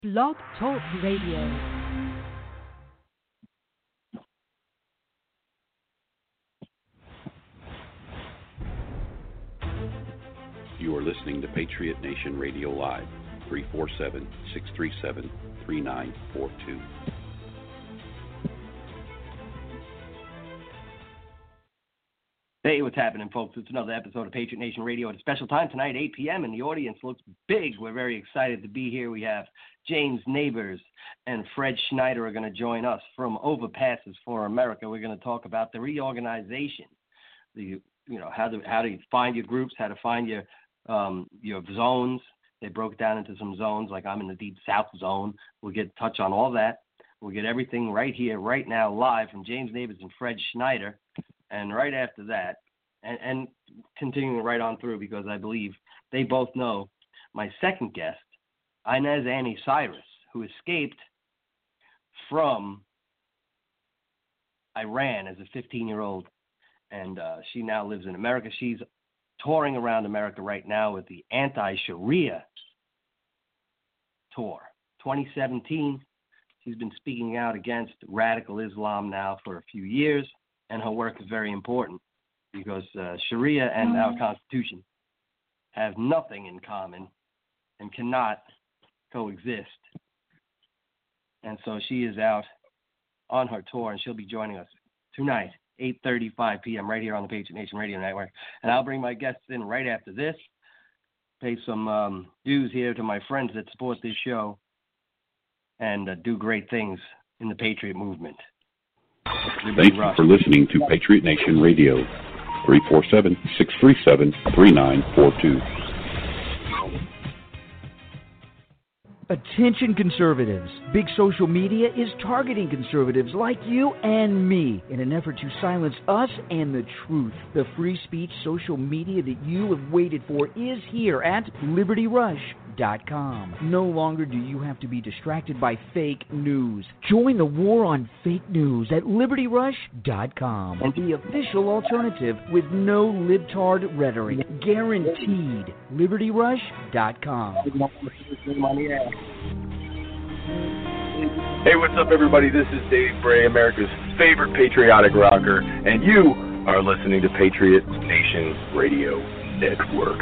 Blog Talk Radio. You are listening to Patriot Nation Radio Live, 347-637-3942. Hey, what's happening, folks? It's another episode of Patriot Nation Radio at a special time tonight, 8 p.m., and the audience looks big. We're very excited to be here. We have James Nabors and Fred Schneider are going to join us from Overpasses for America. We're going to talk about the reorganization, how do you find your groups, how to find your zones. They broke down into some zones, like I'm in the Deep South zone. We'll touch on all that. We'll get everything right here, right now, live from James Nabors and Fred Schneider. And right after that, and continuing right on through, because I believe they both know my second guest, Inez Annie Cyrus, who escaped from Iran as a 15-year-old, and she now lives in America. She's touring around America right now with the Anti-Sharia Tour. 2017, she's been speaking out against radical Islam now for a few years. And her work is very important because Sharia and our Constitution have nothing in common and cannot coexist. And so she is out on her tour, and she'll be joining us tonight, 8:35 p.m. right here on the Patriot Nation Radio Network. And I'll bring my guests in right after this, pay some dues here to my friends that support this show and do great things in the Patriot movement. Thank you for listening to Patriot Nation Radio, 347-637-3942. Attention conservatives. Big social media is targeting conservatives like you and me in an effort to silence us and the truth. The free speech social media that you have waited for is here at LibertyRush.com. No longer do you have to be distracted by fake news. Join the war on fake news at LibertyRush.com and the official alternative with no libtard rhetoric. Guaranteed. LibertyRush.com. Hey, what's up, everybody? This is Dave Bray, America's favorite patriotic rocker, and you are listening to Patriot Nation Radio Network.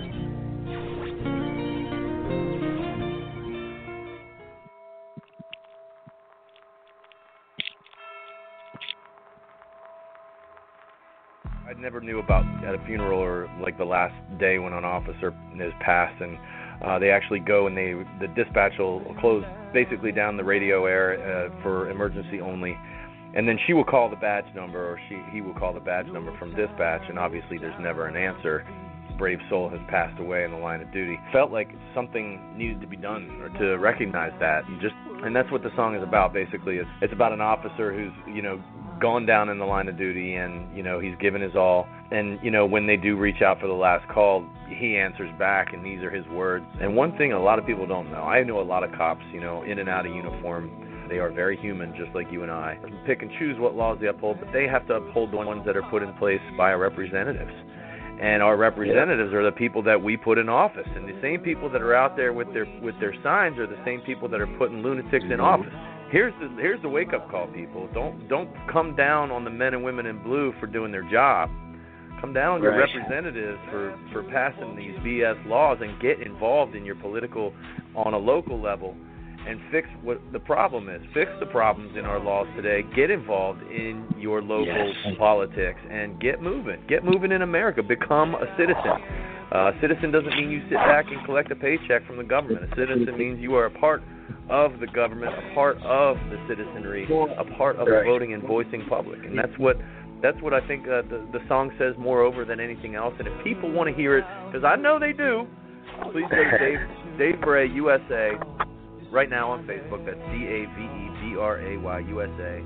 I never knew about at a funeral or like the last day when an officer is passed, and they actually go and the dispatch will close basically down the radio air for emergency only, and then she will call the badge number, or he will call the badge number from dispatch, and obviously there's never an answer. Brave soul has passed away in the line of duty. Felt like something needed to be done or to recognize that, and that's what the song is about. Basically, it's about an officer who's gone down in the line of duty, and he's given his all, and when they do reach out for the last call, he answers back, and these are his words. And one thing a lot of people don't know, I know a lot of cops, in and out of uniform. They are very human, just like you and I. They pick and choose what laws they uphold, but they have to uphold the ones that are put in place by our representatives. And our representatives are the people that we put in office, and the same people that are out there with their signs are the same people that are putting lunatics in office. Here's the wake-up call, people. Don't come down on the men and women in blue for doing their job. Come down on your representatives for passing these BS laws, and get involved in your political on a local level and fix what the problem is. Fix the problems in our laws today. Get involved in your local politics and get moving. Get moving in America. Become a citizen. A citizen doesn't mean you sit back and collect a paycheck from the government. A citizen means you are a part of the government, a part of the citizenry, a part of the voting and voicing public. And that's what I think the song says moreover than anything else. And if people want to hear it, because I know they do, please go to Dave Bray USA right now on Facebook. That's DAVEBRAY USA.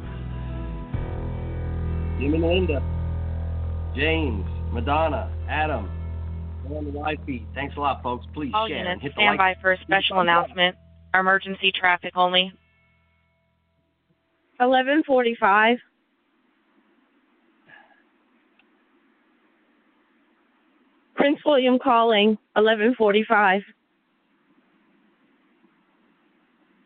Jimmy Linda, James, Madonna, Adam, on the live feed. Thanks a lot, folks. Please all share units, and hit the stand like. by for a special announcement. Emergency traffic only. 11:45. Prince William calling. 11:45.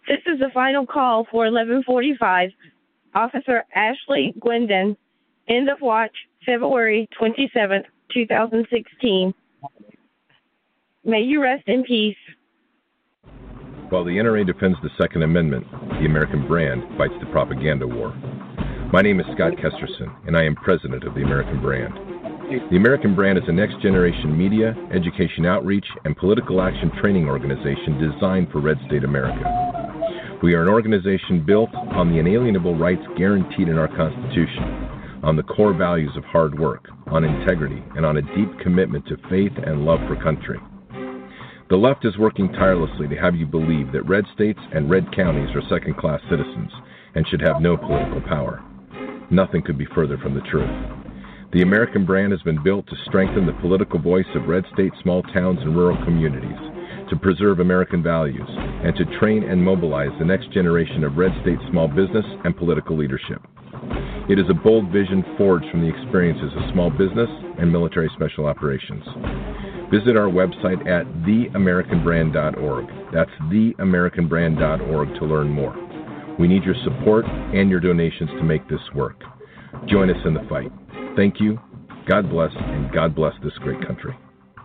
This is the final call for 1145. Officer Ashley Gwendon, end of watch, February 27th, 2016. May you rest in peace. While the NRA defends the Second Amendment, the American brand fights the propaganda war. My name is Scott Kesterson, and I am president of the American Brand. The American Brand is a next-generation media, education outreach, and political action training organization designed for Red State America. We are an organization built on the inalienable rights guaranteed in our Constitution, on the core values of hard work, on integrity, and on a deep commitment to faith and love for country. The left is working tirelessly to have you believe that red states and red counties are second-class citizens and should have no political power. Nothing could be further from the truth. The American Brand has been built to strengthen the political voice of red state small towns and rural communities, to preserve American values, and to train and mobilize the next generation of red state small business and political leadership. It is a bold vision forged from the experiences of small business and military special operations. Visit our website at theamericanbrand.org. That's theamericanbrand.org to learn more. We need your support and your donations to make this work. Join us in the fight. Thank you, God bless, and God bless this great country.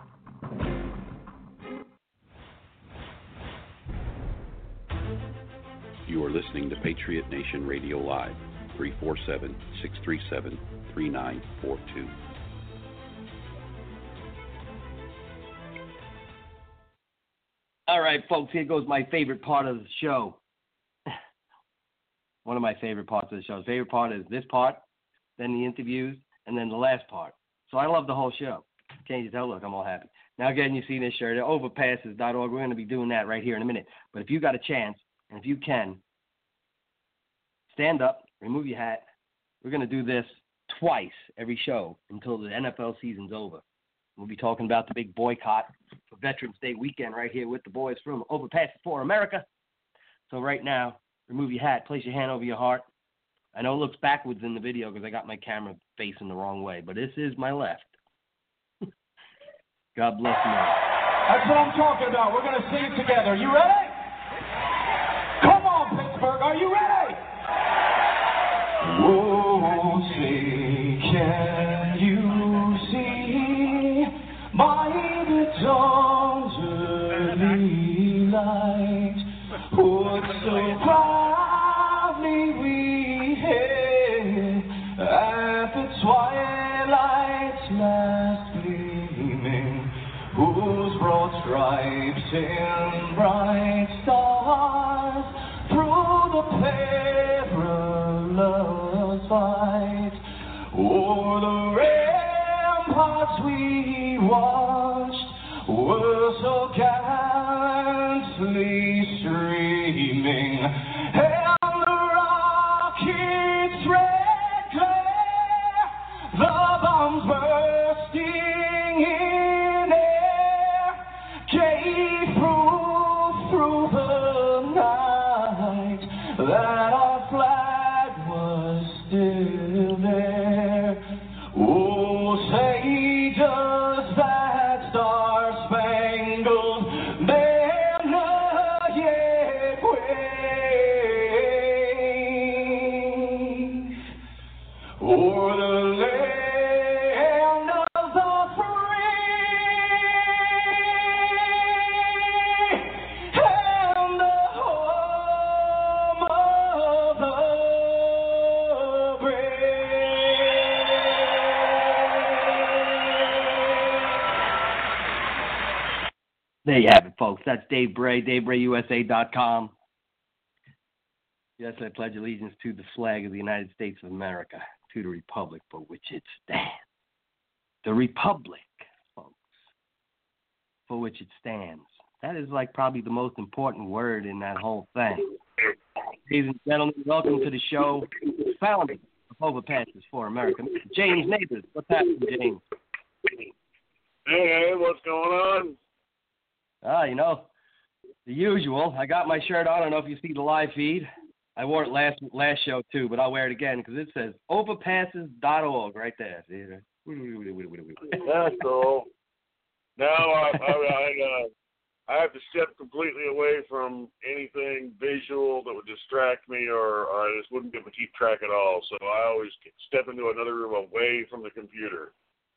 You are listening to Patriot Nation Radio Live, 347-637-3942. All right, folks, here goes my favorite part of the show. One of my favorite parts of the show. The favorite part is this part, then the interviews, and then the last part. So I love the whole show. Can't you tell? Look, I'm all happy. Now, again, you see this shirt at overpasses.org. We're going to be doing that right here in a minute. But if you got a chance, and if you can, stand up, remove your hat. We're going to do this twice every show until the NFL season's over. We'll be talking about the big boycott for Veterans Day weekend right here with the boys from Overpasses for America. So right now, remove your hat, place your hand over your heart. I know it looks backwards in the video because I got my camera facing the wrong way, but this is my left. God bless America. That's what I'm talking about. We're going to sing it together. You ready? Come on, Pittsburgh. Are you ready? Oh, say, can you see by the dawn's early light what so proudly we hailed at the twilight's last gleaming, whose broad stripes and bright stars through the perilous fight o'er the ramparts we watched were so gallantly streaming, and the rocket's red glare, the bombs bursting in air, gave proof through the night that our flag was still there. Oh, say does that star-spangled banner yet wave o'er the land of the free and the home of the There you have it, folks. That's Dave Bray, DaveBrayUSA.com. Yes, I pledge allegiance to the flag of the United States of America, to the republic for which it stands. The republic, folks, for which it stands. That is like probably the most important word in that whole thing. Ladies and gentlemen, welcome to the show. Founder of Overpasses for America, Mr. James Neighbors. What's happening, James? Hey, what's going on? You know, the usual. I got my shirt on. I don't know if you see the live feed. I wore it last show, too, but I'll wear it again because it says overpasses.org right there. That's all. Now I have to step completely away from anything visual track it all, so I always step into another room away from the computer.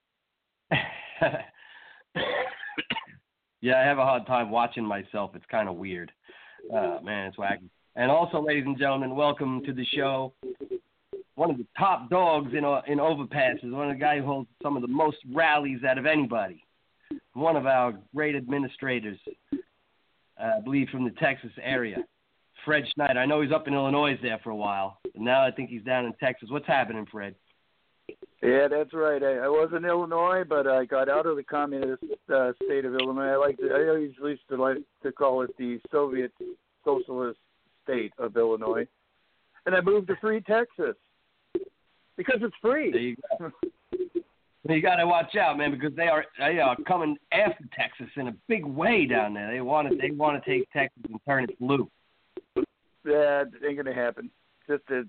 Yeah, I have a hard time watching myself. It's kind of weird. Man, it's wacky. And also, ladies and gentlemen, welcome to the show. One of the top dogs in overpasses, one of the guys who holds some of the most rallies out of anybody. One of our great administrators, I believe from the Texas area, Fred Schneider. I know he's up in Illinois there for a while, and now I think he's down in Texas. What's happening, Fred? Yeah, that's right. I was in Illinois, but I got out of the communist state of Illinois. I always used to like to call it the Soviet Socialist State of Illinois, and I moved to free Texas because it's free. There you go. You got to watch out, man, because they are coming after Texas in a big way down there. They want to take Texas and turn it blue. That ain't gonna happen. Just that,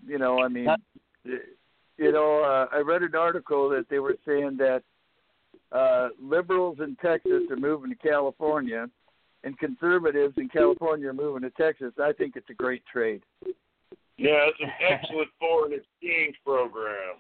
I read an article that they were saying that liberals in Texas are moving to California, and conservatives in California are moving to Texas. I think it's a great trade. Yeah, it's an excellent foreign exchange program.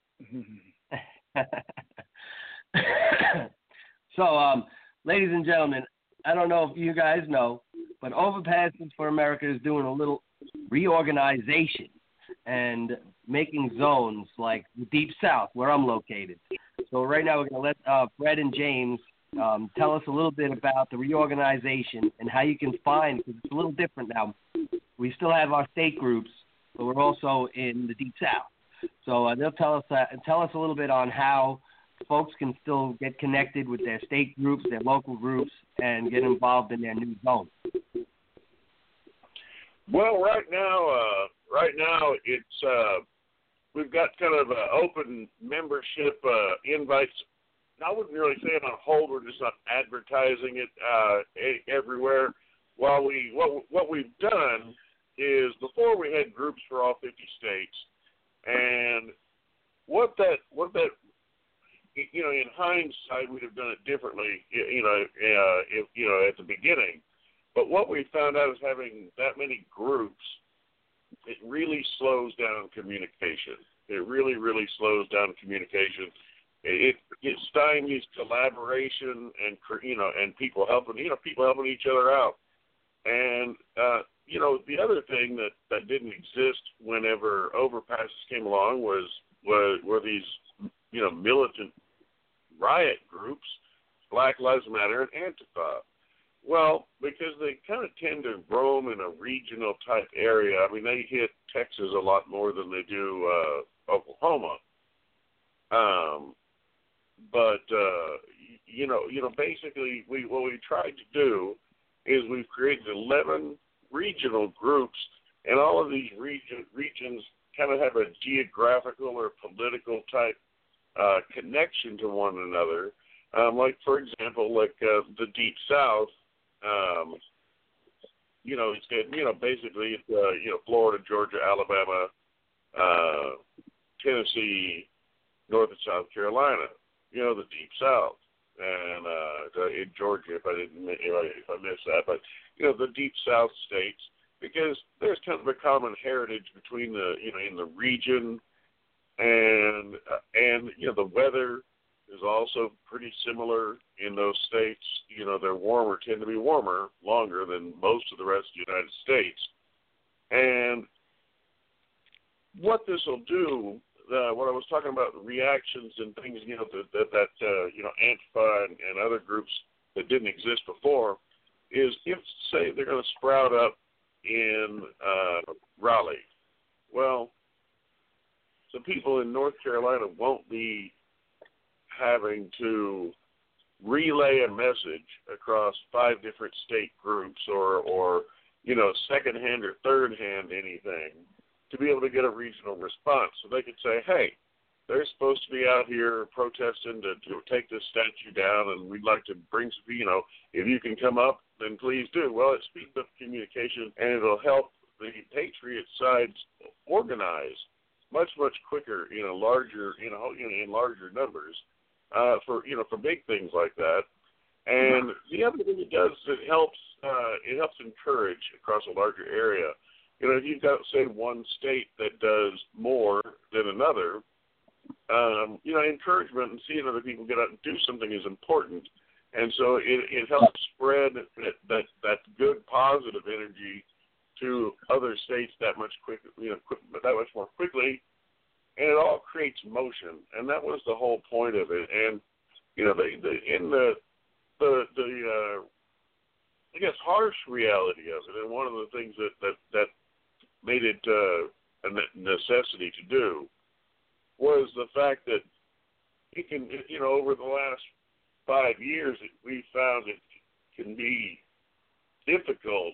So, ladies and gentlemen, I don't know if you guys know, but Overpasses for America is doing a little reorganization and making zones like the Deep South, where I'm located. So right now we're going to let Fred and James tell us a little bit about the reorganization and how you can find, because it's a little different now. We still have our state groups, but we're also in the Deep South. So they'll tell us a little bit on how folks can still get connected with their state groups, their local groups, and get involved in their new zone. Well, right now it's we've got kind of open membership invites. I wouldn't really say it on hold. We're just not advertising it everywhere. What we've done is before we had groups for all 50 states, and what that in hindsight we'd have done it differently, at the beginning. But what we found out is having that many groups, it really slows down communication. It really, really slows down communication. It stymies collaboration and people helping each other out. And the other thing that didn't exist whenever Overpasses came along were these militant riot groups, Black Lives Matter and Antifa. Well, because they kind of tend to roam in a regional type area. I mean, they hit Texas a lot more than they do Oklahoma. Basically, what we tried to do is we've created 11 regional groups, and all of these regions kind of have a geographical or political type connection to one another. Like, for example, the Deep South. Basically it's Florida, Georgia, Alabama, Tennessee, North and South Carolina. The Deep South, and in Georgia, if I missed that, but the Deep South states, because there's kind of a common heritage between in the region, and the weather is also pretty similar in those states. They're tend to be warmer, longer than most of the rest of the United States. And what this will do, what I was talking about, the reactions and things, that Antifa and other groups that didn't exist before, is if, say, they're going to sprout up in Raleigh. Well, the people in North Carolina won't be having to relay a message across 5 different state groups or second-hand or third-hand anything to be able to get a regional response. So they could say, hey, they're supposed to be out here protesting to take this statue down, and we'd like to bring some, if you can come up, then please do. Well, it speeds up communication, and it'll help the Patriot sides organize much, much quicker, larger, in larger numbers. For big things like that. And the other thing it does is it helps encourage across a larger area if you've got, say, one state that does more than another, encouragement and seeing other people get out and do something is important. And so it helps spread that good, positive energy to other states that much more quickly, and it all creates motion. And that was the whole point of it. And I guess harsh reality of it, and one of the things that made it a necessity to do was the fact that it can, over the last 5 years, we found it can be difficult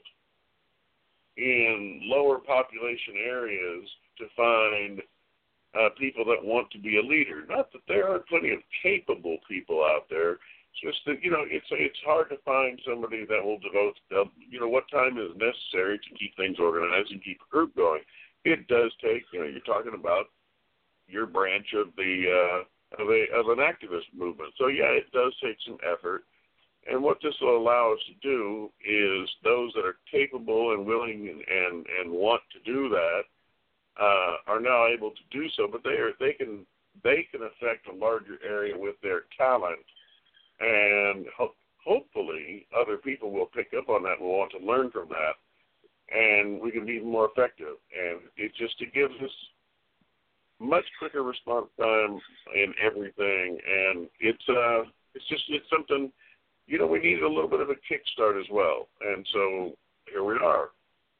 in lower population areas to find people that want to be a leader. Not that there aren't plenty of capable people out there. It's just that, it's hard to find somebody that will devote, what time is necessary to keep things organized and keep a group going. It does take, you're talking about your branch of an activist movement. So yeah, it does take some effort. And what this will allow us to do is those that are capable and willing and want to do that are now able to do so. But they can affect a larger area with their talent, and hopefully other people will pick up on that and will want to learn from that, and we can be even more effective. And it gives us much quicker response time in everything, and it's something, we need a little bit of a kickstart as well, and so here we are.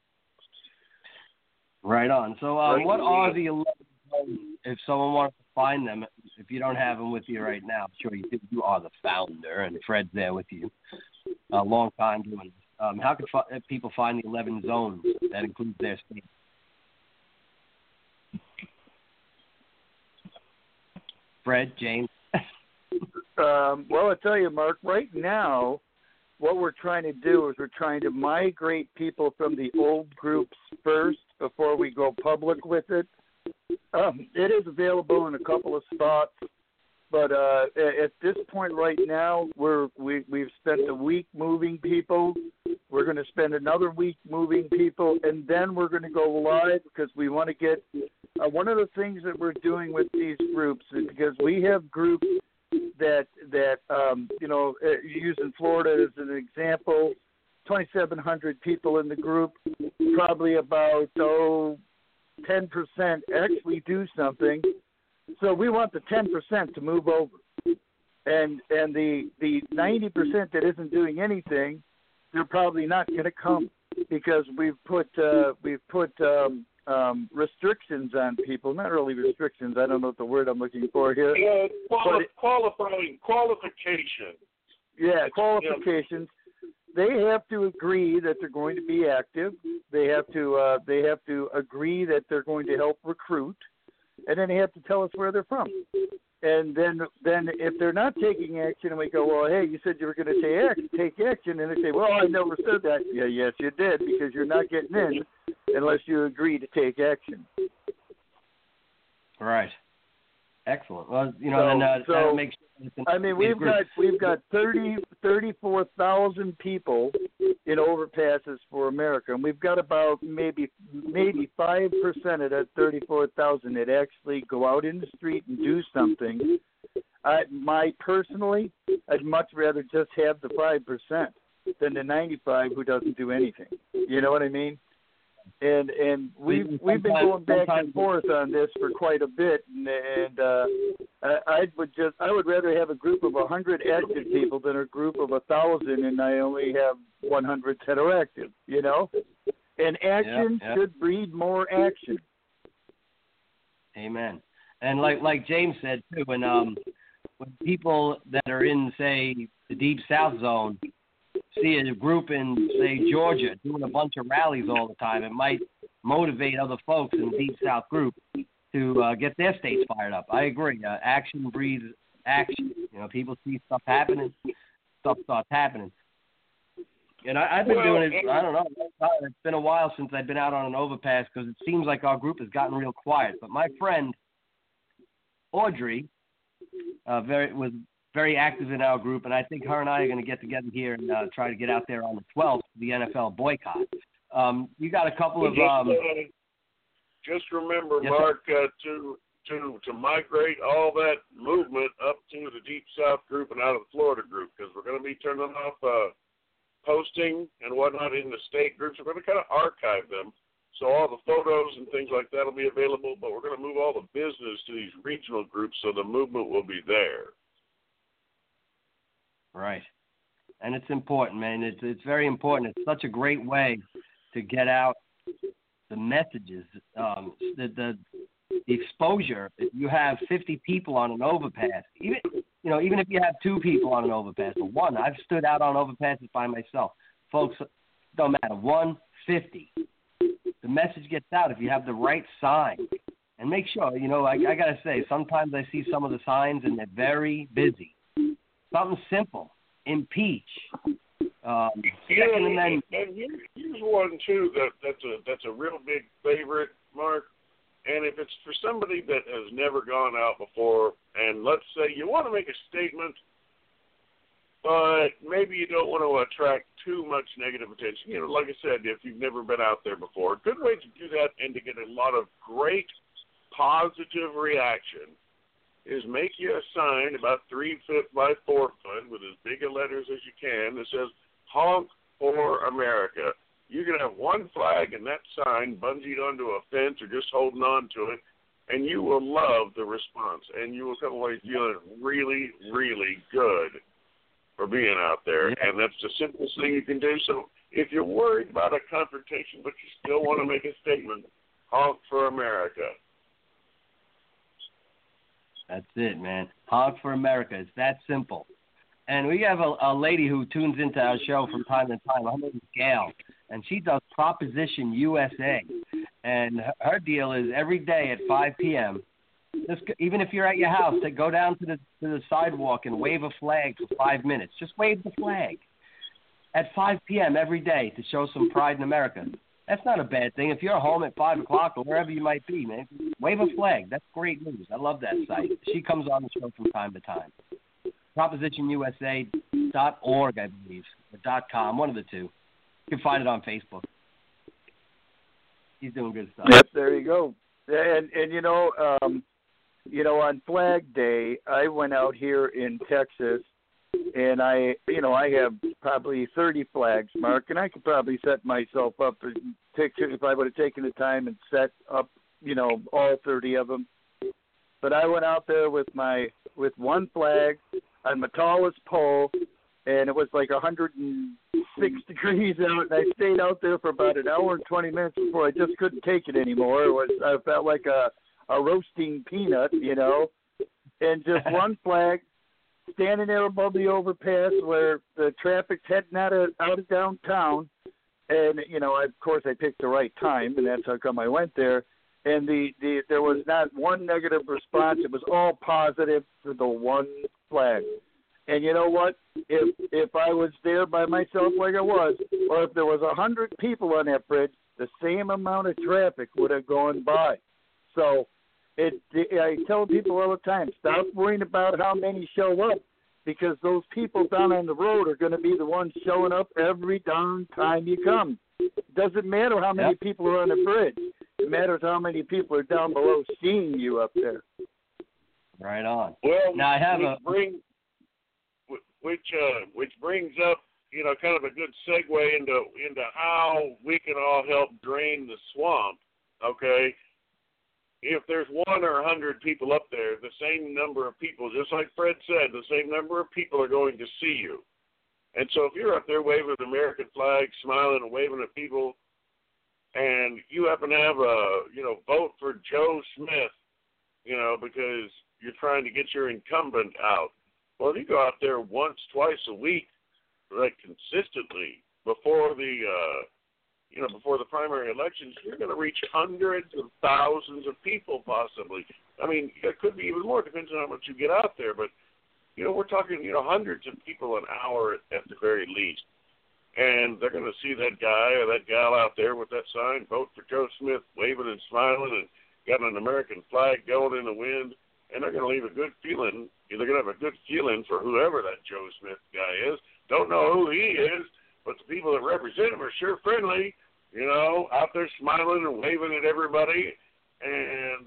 Right on. So what are the 11 zones, if someone wants to find them, if you don't have them with you right now? I'm sure you are the founder, and Fred's there with you. A long time doing this. How can people find the 11 zones that includes their state? Fred, James? Well, I tell you, Mark, right now, what we're trying to do is we're trying to migrate people from the old groups first before we go public with it. It is available in a couple of spots, but at this point right now, we've spent a week moving people. We're going to spend another week moving people, and then we're going to go live because we want to get one of the things that we're doing with these groups is because we have groups that using Florida as an example, 2,700 people in the group, probably about 10% actually do something. So we want the 10% to move over, and the 90% that isn't doing anything, they're probably not going to come because we've put restrictions on people. Not really restrictions. I don't know what the word I'm looking for here. Yeah, qualification. Yeah, qualifications. They have to agree that they're going to be active. They have to agree that they're going to help recruit, and then they have to tell us where they're from. And then if they're not taking action, and we go, well, hey, you said you were going to take action, and they say, well, I never said that. Yeah, yes, you did, because you're not getting in unless you agree to take action. Right. Excellent. Well, that makes sense. I mean, we've got 34,000 people in overpasses for America, and we've got about maybe 5% of that 34,000 that actually go out in the street and do something. Personally, I'd much rather just have the 5% than the 95 who doesn't do anything. You know what I mean? And we've been going back and forth on this for quite a bit, and I would rather have a group of 100 active people than a group of 1,000, and I only have 100 that are active. And action should breed more action. Amen. And like James said too, when people that are in, say, the Deep South Zone see a group in, say, Georgia doing a bunch of rallies all the time, it might motivate other folks in the Deep South group to get their states fired up. I agree. Action breeds action. People see stuff happening, stuff starts happening. And I've been doing it, I don't know, it's been a while since I've been out on an overpass because it seems like our group has gotten real quiet. But my friend, Audrey, was very active in our group, and I think her and I are going to get together here and try to get out there on the 12th for the NFL boycott. You got a couple of. Just remember, yes, Mark, to migrate all that movement up to the Deep South group and out of the Florida group, because we're going to be turning off posting and whatnot in the state groups. We're going to kind of archive them, so all the photos and things like that will be available, but we're going to move all the business to these regional groups so the movement will be there. Right. And it's important, man. It's very important. It's such a great way to get out the messages, the exposure. If you have 50 people on an overpass, even if you have 2 people on an overpass, or 1, I've stood out on overpasses by myself. Folks, don't matter, 150. The message gets out if you have the right sign. And make sure, I got to say, sometimes I see some of the signs and they're very busy. Something simple. Impeach. Second Amendment. And here's one too that's a real big favorite, Mark. And if it's for somebody that has never gone out before, and let's say you want to make a statement, but maybe you don't want to attract too much negative attention. Like I said, if you've never been out there before, a good way to do that and to get a lot of great positive reaction is make you a sign about 3 foot by 4 foot with as big a letters as you can that says "Honk for America." You can have one flag and that sign bungeed onto a fence or just holding on to it, and you will love the response, and you will come away feeling really, really good for being out there. And that's the simplest thing you can do. So if you're worried about a confrontation but you still want to make a statement, honk for America. That's it, man. Honk for America. It's that simple. And we have a lady who tunes into our show from time to time. Her name is Gail, and she does Proposition USA. And her deal is every day at 5 p.m., even if you're at your house, to go down to the sidewalk and wave a flag for 5 minutes. Just wave the flag at 5 p.m. every day to show some pride in America. That's not a bad thing. If you're home at 5 o'clock or wherever you might be, man, wave a flag. That's great news. I love that site. She comes on the show from time to time. PropositionUSA.org, I believe, or .com, one of the two. You can find it on Facebook. He's doing good stuff. Yep, there you go. And on Flag Day, I went out here in Texas, and I have probably 30 flags, Mark, and I could probably set myself up if I would have taken the time and set up, all 30 of them. But I went out there with one flag on my tallest pole, and it was like 106 degrees out, and I stayed out there for about an hour and 20 minutes before I just couldn't take it anymore. I felt like a roasting peanut, and just one flag standing there above the overpass where the traffic's heading out of downtown. And, of course I picked the right time, and that's how come I went there. And there was not one negative response. It was all positive for the one flag. And you know what? If I was there by myself like I was, or if there was 100 people on that bridge, the same amount of traffic would have gone by. So I tell people all the time, stop worrying about how many show up, because those people down on the road are going to be the ones showing up every darn time you come. It doesn't matter how many people are on the bridge. It matters how many people are down below seeing you up there. Right on. Well, now I have which brings up, kind of a good segue into how we can all help drain the swamp. Okay, if there's 1 or 100 people up there, the same number of people, just like Fred said, the same number of people are going to see you. And so if you're up there waving the American flag, smiling and waving at people, and you happen to have vote for Joe Smith, because you're trying to get your incumbent out. Well, if you go out there once, twice a week, like consistently before the primary elections, you're going to reach hundreds of thousands of people possibly. I mean, it could be even more, depends on how much you get out there. But, we're talking, hundreds of people an hour at the very least. And they're going to see that guy or that gal out there with that sign, vote for Joe Smith, waving and smiling and got an American flag going in the wind. And they're going to leave a good feeling. They're going to have a good feeling for whoever that Joe Smith guy is. Don't know who he is, but the people that represent him are sure friendly. out there smiling and waving at everybody. And,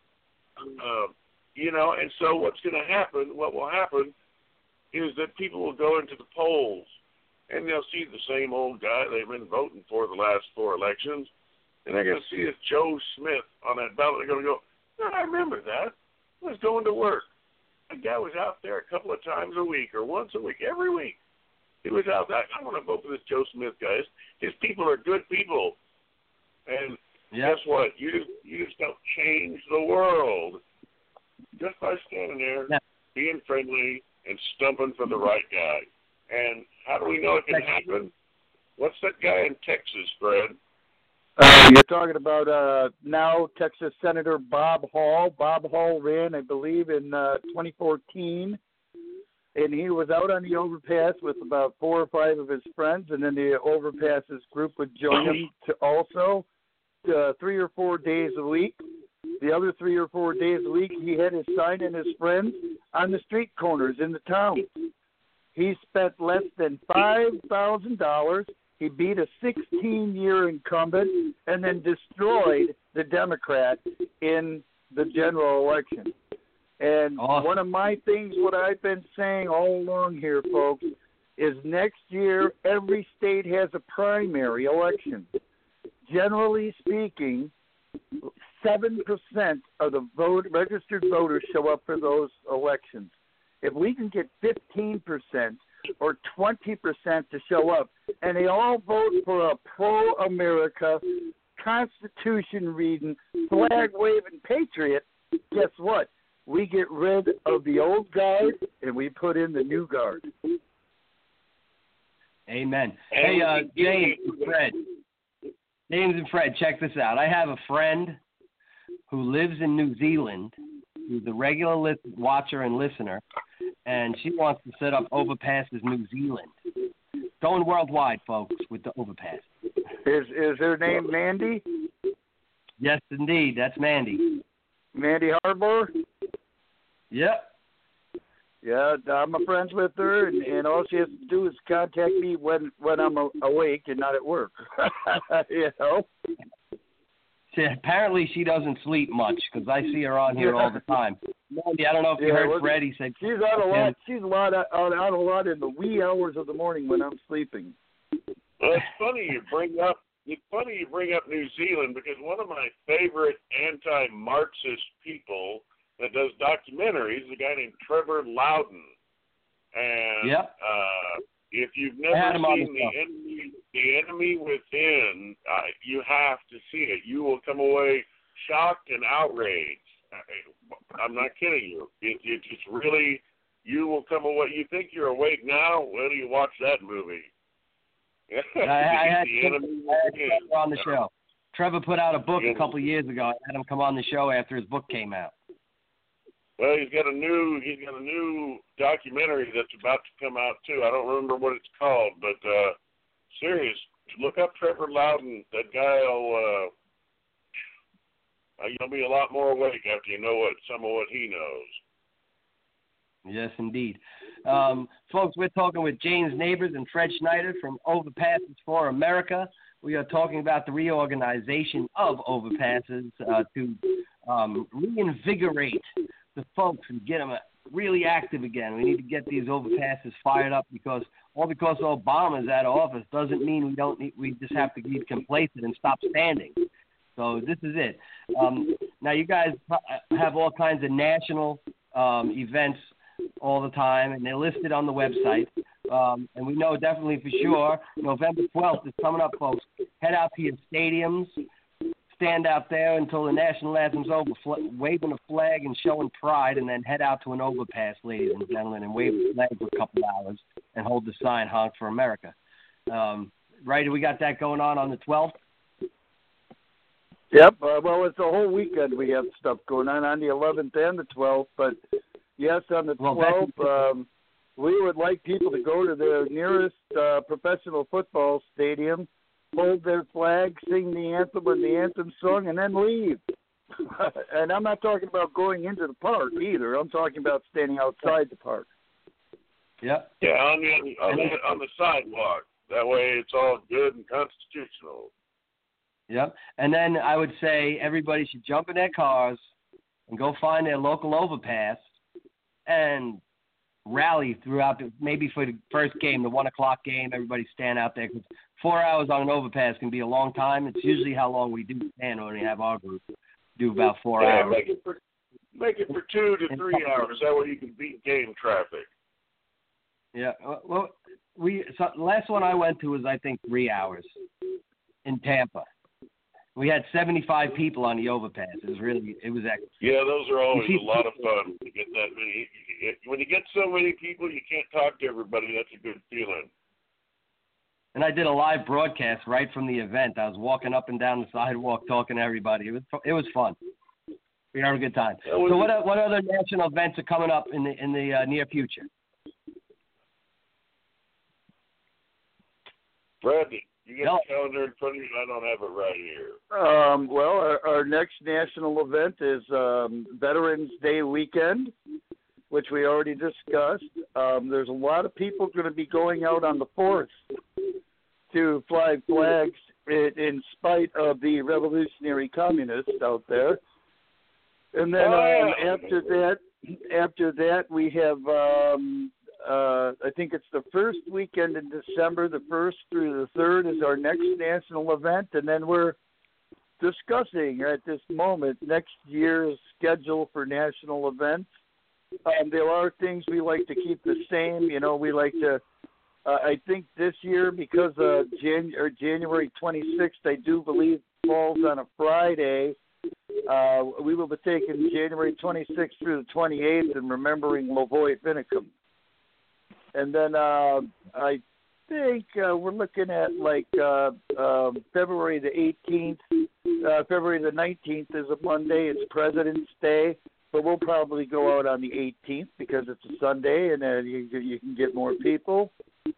and so what will happen is that people will go into the polls and they'll see the same old guy they've been voting for the last 4 elections, and they're going to see this Joe Smith on that ballot. They're going to go, I remember that. I was going to work. That guy was out there a couple of times a week or once a week, every week. He was out there. I want to vote for this Joe Smith guy. His people are good people. And guess what? You just don't change the world just by standing there, being friendly, and stumping for the right guy. And how do we know it can happen? What's that guy in Texas, Fred? You're talking about now Texas Senator Bob Hall. Bob Hall ran, I believe, in 2014. And he was out on the overpass with about 4 or 5 of his friends, and then the overpasses group would join him to also 3 or 4 days a week. The other 3 or 4 days a week, he had his sign and his friends on the street corners in the town. He spent less than $5,000. He beat a 16-year incumbent and then destroyed the Democrat in the general election. And one of my things, what I've been saying all along here, folks, is next year every state has a primary election. Generally speaking, 7% of the registered voters show up for those elections. If we can get 15% or 20% to show up, and they all vote for a pro-America, Constitution-reading, flag-waving patriot, guess what? We get rid of the old guard and we put in the new guard. Amen. Hey, James and Fred, check this out. I have a friend who lives in New Zealand, who's a regular watcher and listener, and she wants to set up overpasses New Zealand. Going worldwide, folks, with the overpass. Is her name Mandy? Yes, indeed. That's Mandy. Mandy Harbour? Yep. Yeah, I'm friends with her, and all she has to do is contact me when I'm awake and not at work. See, apparently she doesn't sleep much because I see her on here all the time. Mandy, I don't know if you heard Fred. He said she's out a lot. She's out a lot in the wee hours of the morning when I'm sleeping. Well, it's funny you bring up New Zealand because one of my favorite anti-Marxist people that does documentaries is a guy named Trevor Loudon. And if you've never seen The Enemy Within, you have to see it. You will come away shocked and outraged. I'm not kidding you. It's really, you will come away. You think you're awake now? Well, you watch that movie. I had Trevor on the show. Trevor put out a book a couple of years ago. I had him come on the show after his book came out. Well, he's got a new documentary that's about to come out too. I don't remember what it's called, but serious. Look up Trevor Loudon. That guy you'll be a lot more awake after you know some of what he knows. Yes, indeed. Folks, we're talking with James Neighbors and Fred Schneider from Overpasses for America. We are talking about the reorganization of overpasses to reinvigorate the folks and get them really active again. We need to get these overpasses fired up because Obama's out of office doesn't mean we just have to get complacent and stop standing. So this is it. Now you guys have all kinds of national events all the time, and they're listed on the website. And we know definitely for sure November 12th is coming up, folks. Head out to your stadiums. Stand out there until the national anthem's over, waving a flag and showing pride, and then head out to an overpass, ladies and gentlemen, and wave the flag for a couple hours and hold the sign, Honk for America. Right, we got that going on the 12th? Yep. Well, it's a whole weekend we have stuff going on the 11th and the 12th. But, yes, on the 12th, we would like people to go to their nearest professional football stadium, hold their flag, sing the anthem when the anthem's sung, and then leave. And I'm not talking about going into the park either. I'm talking about standing outside the park. Yep. Yeah, on the sidewalk. That way it's all good and constitutional. Yep. And then I would say everybody should jump in their cars and go find their local overpass and rally throughout, maybe for the first game, the 1 o'clock game, everybody stand out there. Because 4 hours on an overpass can be a long time. It's usually how long we do stand when we have our group. Do about 4 hours. Make it for 2 to 3 hours. That way you can beat game traffic. Yeah. Well, so the last one I went to was, I think, 3 hours in Tampa. We had 75 people on the overpass. It was excellent. Yeah, those are always a lot of fun to get that many. When you get so many people, you can't talk to everybody. That's a good feeling. And I did a live broadcast right from the event. I was walking up and down the sidewalk talking to everybody. It was fun. We had a good time. So what other national events are coming up in the near future? Bradley, you got the calendar in front of you? I don't have it right here. Well, our next national event is Veterans Day weekend, which we already discussed. There's a lot of people going to be going out on the 4th to fly flags in spite of the revolutionary communists out there. And then after that, we have I think it's the first weekend in December, the 1st through the 3rd is our next national event, and then we're discussing at this moment next year's schedule for national events. There are things we like to keep the same. We like to, I think this year, because January 26th, I do believe, falls on a Friday, we will be taking January 26th through the 28th and remembering Lavoy Finicum. And then I think we're looking at February the 18th. February the 19th is a Monday. It's President's Day. But we'll probably go out on the 18th because it's a Sunday and you can get more people.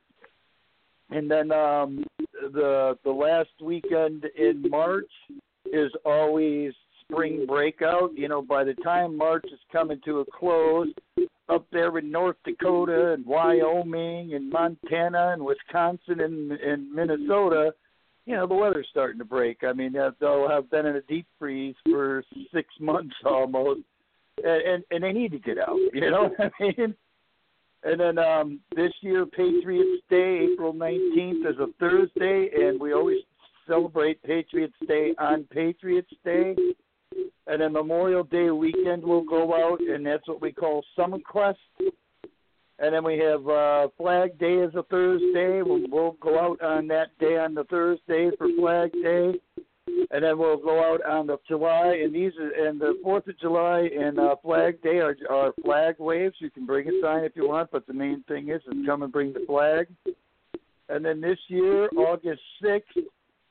And then the last weekend in March is always spring breakout. By the time March is coming to a close, up there in North Dakota and Wyoming and Montana and Wisconsin and Minnesota, the weather's starting to break. I mean, they'll have been in a deep freeze for 6 months almost, and they need to get out, you know what I mean? And then this year, Patriots Day, April 19th, is a Thursday, and we always celebrate Patriots Day on Patriots Day. And then Memorial Day weekend we'll go out, and that's what we call Summer Quest. And then we have Flag Day is a Thursday. We'll go out on that day on the Thursday for Flag Day. And then we'll go out on the July, and the 4th of July and Flag Day are flag waves. You can bring a sign if you want, but the main thing is come and bring the flag. And then this year, August 6th,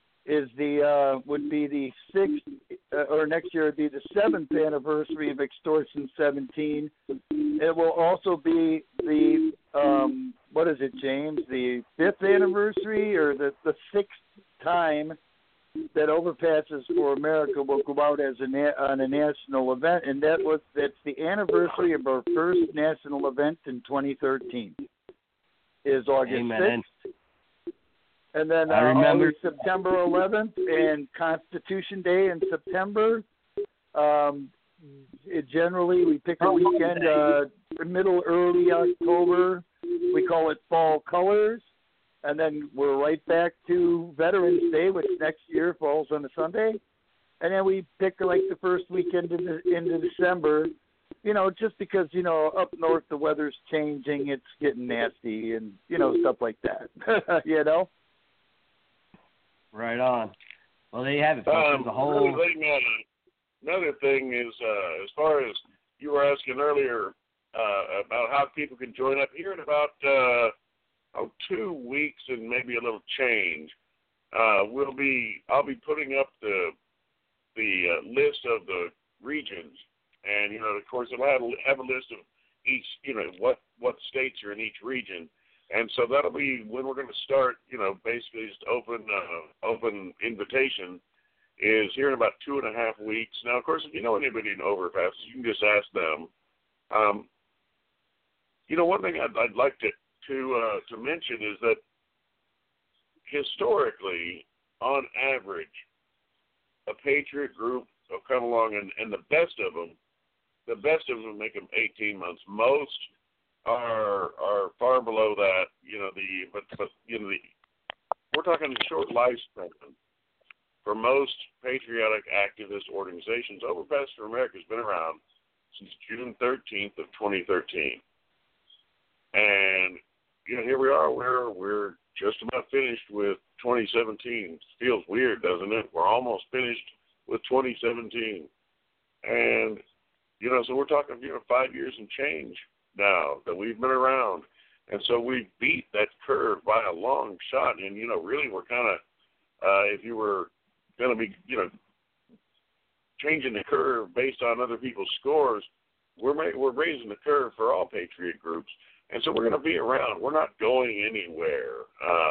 would be the 6th, or next year would be the 7th anniversary of Extortion 17. It will also be the what is it, James? The 5th anniversary or the 6th time that Overpasses for America will go out on a national event, and that's the anniversary of our first national event in 2013. Is August 6th. And then I remember September 11th and Constitution Day in September. Generally, we pick a weekend, early October. We call it Fall Colors. And then we're right back to Veterans Day, which next year falls on a Sunday. And then we pick the first weekend into December, just because, up north the weather's changing, it's getting nasty and, stuff like that, Right on. Well, there you have it, folks. Another thing is, as far as you were asking earlier about how people can join up here in about 2 weeks and maybe a little change, I'll be putting up the list of the regions, and of course it'll have a list of each, what states are in each region. And so that'll be when we're going to start, basically just open invitation is here in about 2.5 weeks. Now, of course, if you know anybody in Overpasses, you can just ask them. One thing I'd like to mention is that historically, on average, a Patriot group will come along, and the best of them make them 18 months. Most are far below that. We're talking short lifespan. For most patriotic activist organizations, Overpass for America has been around since June 13th of 2013. And, here we are. We're just about finished with 2017. Feels weird, doesn't it? We're almost finished with 2017. And, so we're talking, 5 years and change now that we've been around. And so we beat that curve by a long shot. And, really we're kind of, if you were going to be, changing the curve based on other people's scores, we're raising the curve for all Patriot groups. And so we're going to be around. We're not going anywhere.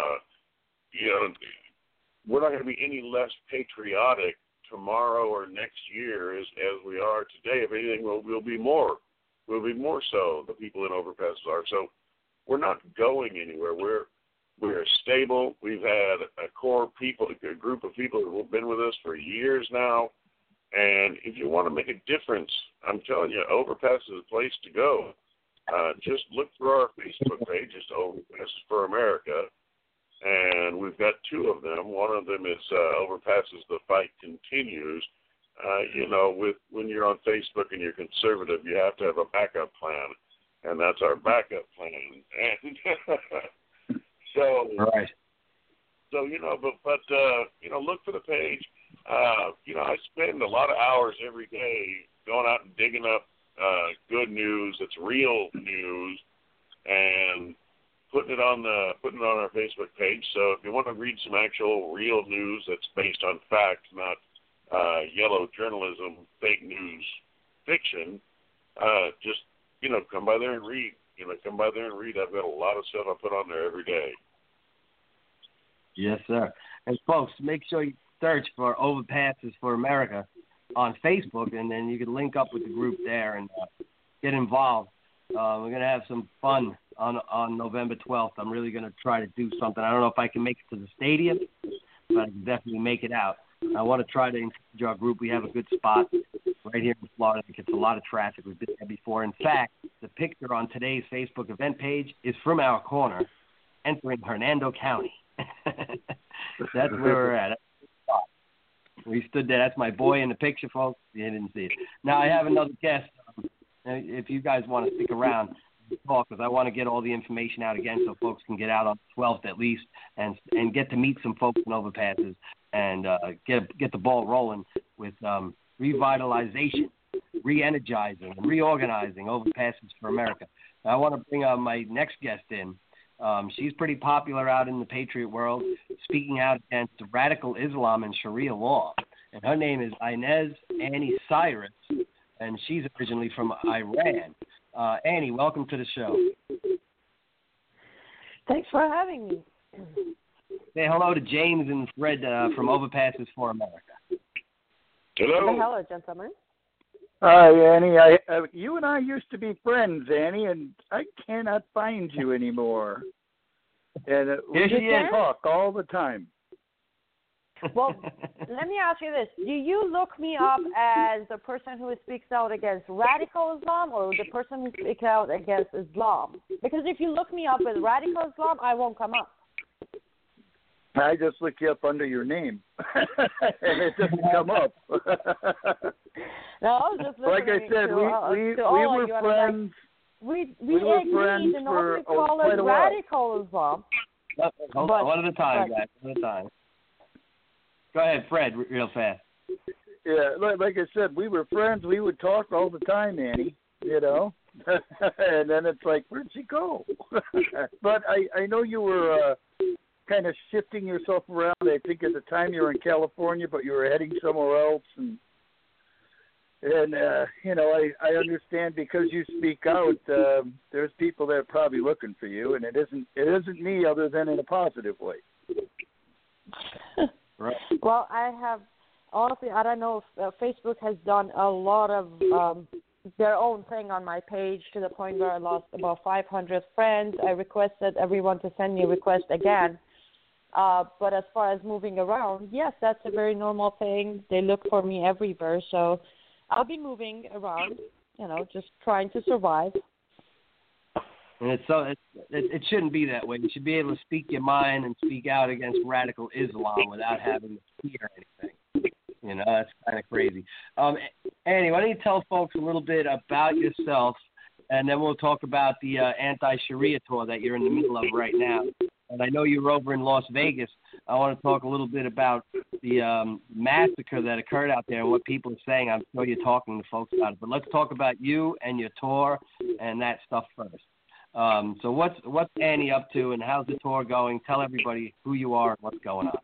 We're not going to be any less patriotic tomorrow or next year as we are today. If anything, we'll be more. We'll be more so, the people in Overpass are. So we're not going anywhere. We're stable. We've had a group of people who have been with us for years now. And if you want to make a difference, I'm telling you, Overpass is the place to go. Just look through our Facebook page. It's Overpass for America. And we've got two of them. One of them is Overpasses The Fight Continues. When you're on Facebook and you're conservative, you have to have a backup plan. And that's our backup plan. And right. So, look for the page. I spend a lot of hours every day going out and digging up good news. It's real news, and putting it on our Facebook page. So if you want to read some actual real news that's based on fact, not yellow journalism, fake news, fiction, just come by there and read. Come by there and read. I've got a lot of stuff I put on there every day. Yes, sir. And folks, make sure you search for Overpasses for America on Facebook, and then you can link up with the group there and get involved. We're going to have some fun on November 12th. I'm really going to try to do something. I don't know if I can make it to the stadium, but I can definitely make it out. I want to try to encourage our group. We have a good spot right here in Florida. It gets a lot of traffic. We've been there before. In fact, the picture on today's Facebook event page is from our corner entering Hernando County. That's where we're at. We stood there. That's my boy in the picture, folks. You didn't see it. Now, I have another guest. If you guys want to stick around, talk, because I want to get all the information out again so folks can get out on the 12th at least and get to meet some folks in Overpasses and get the ball rolling with revitalization, re-energizing, and reorganizing Overpasses for America. Now, I want to bring my next guest in. She's pretty popular out in the Patriot world, speaking out against radical Islam and Sharia law. And her name is Inez Annie Cyrus, and she's originally from Iran. Annie, welcome to the show. Thanks for having me. Say hello to James and Fred from Overpasses for America. Hello. Hello, gentlemen. Hi, Annie. You and I used to be friends, Annie, and I cannot find you anymore. And we talk all the time. Well, let me ask you this. Do you look me up as the person who speaks out against radical Islam or the person who speaks out against Islam? Because if you look me up as radical Islam, I won't come up. I just look you up under your name, and it doesn't come up. No, I was just like I said, we were friends. We were friends and for we call quite it a while. radical Islam. Hold on, one at a time, guys. One at a time. Go ahead, Fred, real fast. Yeah, like I said, we were friends. We would talk all the time, Annie, and then it's like, where'd she go? But I know you were kind of shifting yourself around. I think at the time you were in California, but you were heading somewhere else. And I understand because you speak out, there's people that are probably looking for you, and it isn't me other than in a positive way. Right. Well, honestly, I don't know if Facebook has done a lot of their own thing on my page to the point where I lost about 500 friends. I requested everyone to send me a request again. But as far as moving around, yes, that's a very normal thing. They look for me everywhere, so I'll be moving around, just trying to survive. And it shouldn't be that way. You should be able to speak your mind and speak out against radical Islam without having to fear anything. That's kind of crazy. Annie, why don't you tell folks a little bit about yourself, and then we'll talk about the anti-Sharia tour that you're in the middle of right now. And I know you're over in Las Vegas. I want to talk a little bit about the massacre that occurred out there and what people are saying. I'm sure you're talking to folks about it. But let's talk about you and your tour and that stuff first. So what's Annie up to, and how's the tour going? Tell everybody who you are and what's going on.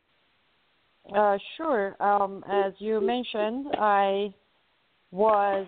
Sure. As you mentioned, I was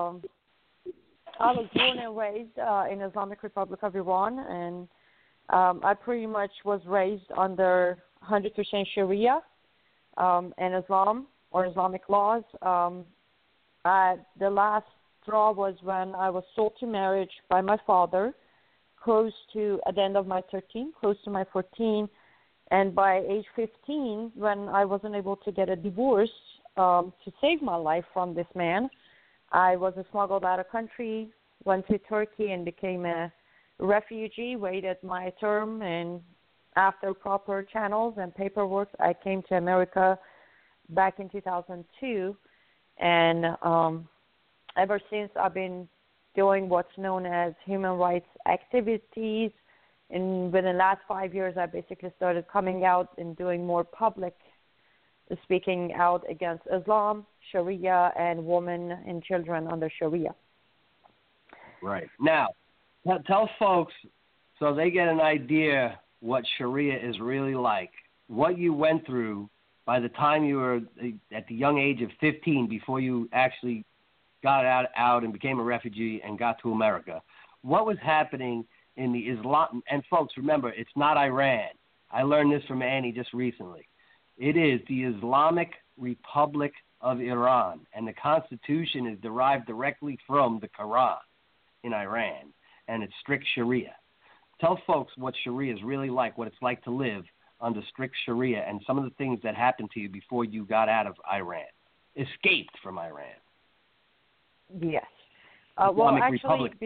born and raised in Islamic Republic of Iran, and I pretty much was raised under 100% Sharia and Islam or Islamic laws. The last straw was when I was sold to marriage by my father, at the end of my 13, close to my 14. And by age 15, when I wasn't able to get a divorce to save my life from this man, I was smuggled out of country, went to Turkey and became a refugee, waited my term, and after proper channels and paperwork, I came to America back in 2002. And ever since, I've been doing what's known as human rights activities. And within the last 5 years, I basically started coming out and doing more public speaking out against Islam, Sharia, and women and children under Sharia. Right. Now, tell folks so they get an idea what Sharia is really like, what you went through by the time you were at the young age of 15 before you actually got out and became a refugee and got to America. What was happening in the Islam, and folks, remember, it's not Iran. I learned this from Annie just recently. It is the Islamic Republic of Iran, and the Constitution is derived directly from the Quran in Iran, and it's strict Sharia. Tell folks what Sharia is really like, what it's like to live under strict Sharia, and some of the things that happened to you before you got out of Iran, escaped from Iran. Yes. Well, actually, Republic.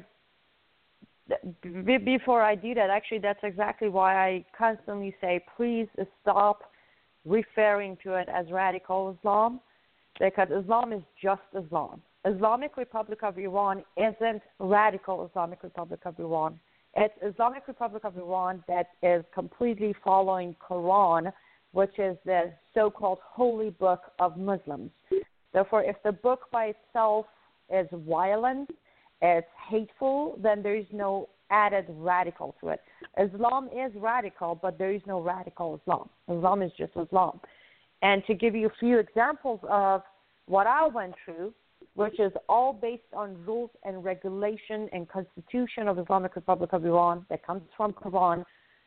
Before I do that, actually, that's exactly why I constantly say, please stop referring to it as radical Islam, because Islam is just Islam. Islamic Republic of Iran isn't radical Islamic Republic of Iran. It's Islamic Republic of Iran that is completely following Quran, which is the so-called holy book of Muslims. Therefore, if the book by itself is violent, it's hateful, then there is no added radical to it. Islam is radical, but there is no radical Islam. Islam is just Islam. And to give you a few examples of what I went through, which is all based on rules and regulation and constitution of Islamic Republic of Iran that comes from Quran,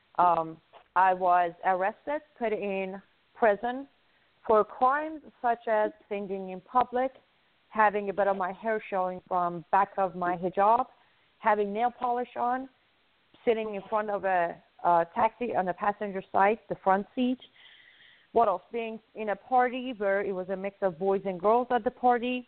I was arrested, put in prison for crimes such as singing in public, having a bit of my hair showing from back of my hijab, having nail polish on, sitting in front of a taxi on the passenger side, the front seat. What else? Being in a party where it was a mix of boys and girls at the party.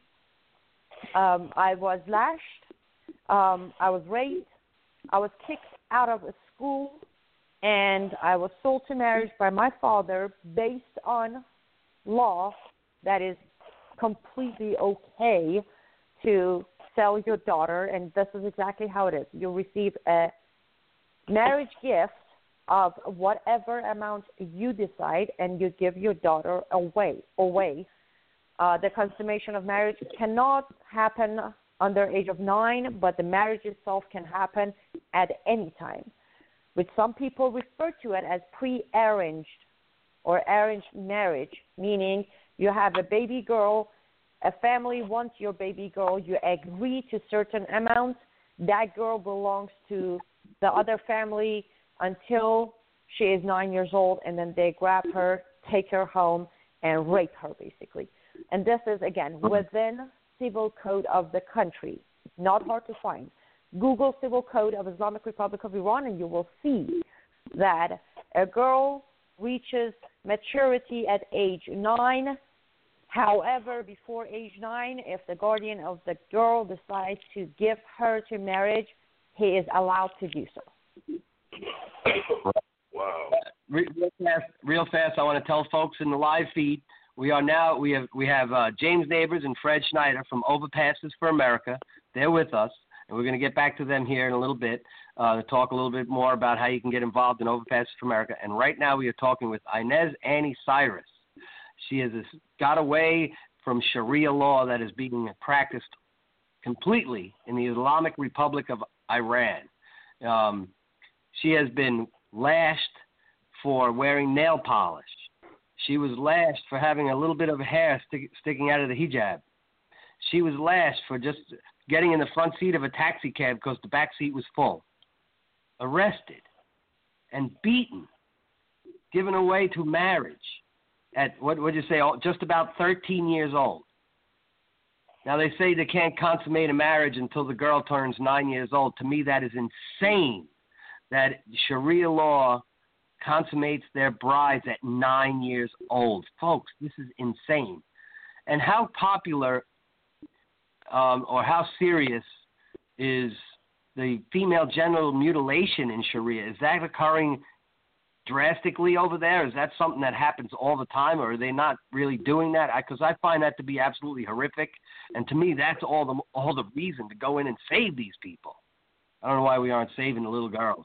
I was lashed. I was raped. I was kicked out of a school. And I was sold to marriage by my father based on law that is completely okay to sell your daughter, and this is exactly how it is. You receive a marriage gift of whatever amount you decide, and you give your daughter away. The consummation of marriage cannot happen under age of 9, but the marriage itself can happen at any time, which some people refer to it as pre-arranged or arranged marriage, meaning you have a baby girl, a family wants your baby girl, you agree to certain amounts, that girl belongs to the other family until she is 9 years old, and then they grab her, take her home, and rape her, basically. And this is, again, within civil code of the country. Not hard to find. Google Civil Code of Islamic Republic of Iran, and you will see that A girl reaches maturity at age 9. However, before age 9, if the guardian of the girl decides to give her to marriage, he is allowed to do so. Wow. Real fast, I want to tell folks in the live feed, we have James Neighbors and Fred Schneider from Overpasses for America. They're with us, and we're going to get back to them here in a little bit to talk a little bit more about how you can get involved in Overpasses for America. And right now we are talking with Inez Annie Cyrus. She has got away from Sharia law that is being practiced completely in the Islamic Republic of Iran. She has been lashed for wearing nail polish. She was lashed for having a little bit of hair sticking out of the hijab. She was lashed for just getting in the front seat of a taxi cab because the back seat was full. Arrested and beaten, given away to marriage at, what would you say, just about 13 years old. Now, they say they can't consummate a marriage until the girl turns 9 years old. To me, that is insane, that Sharia law consummates their brides at 9 years old. Folks, this is insane. And how popular or how serious is the female genital mutilation in Sharia? Is that occurring drastically over there? Is that something that happens all the time, or are they not really doing that? Because I find that to be absolutely horrific, and to me, that's all the reason to go in and save these people. I don't know why we aren't saving the little girls.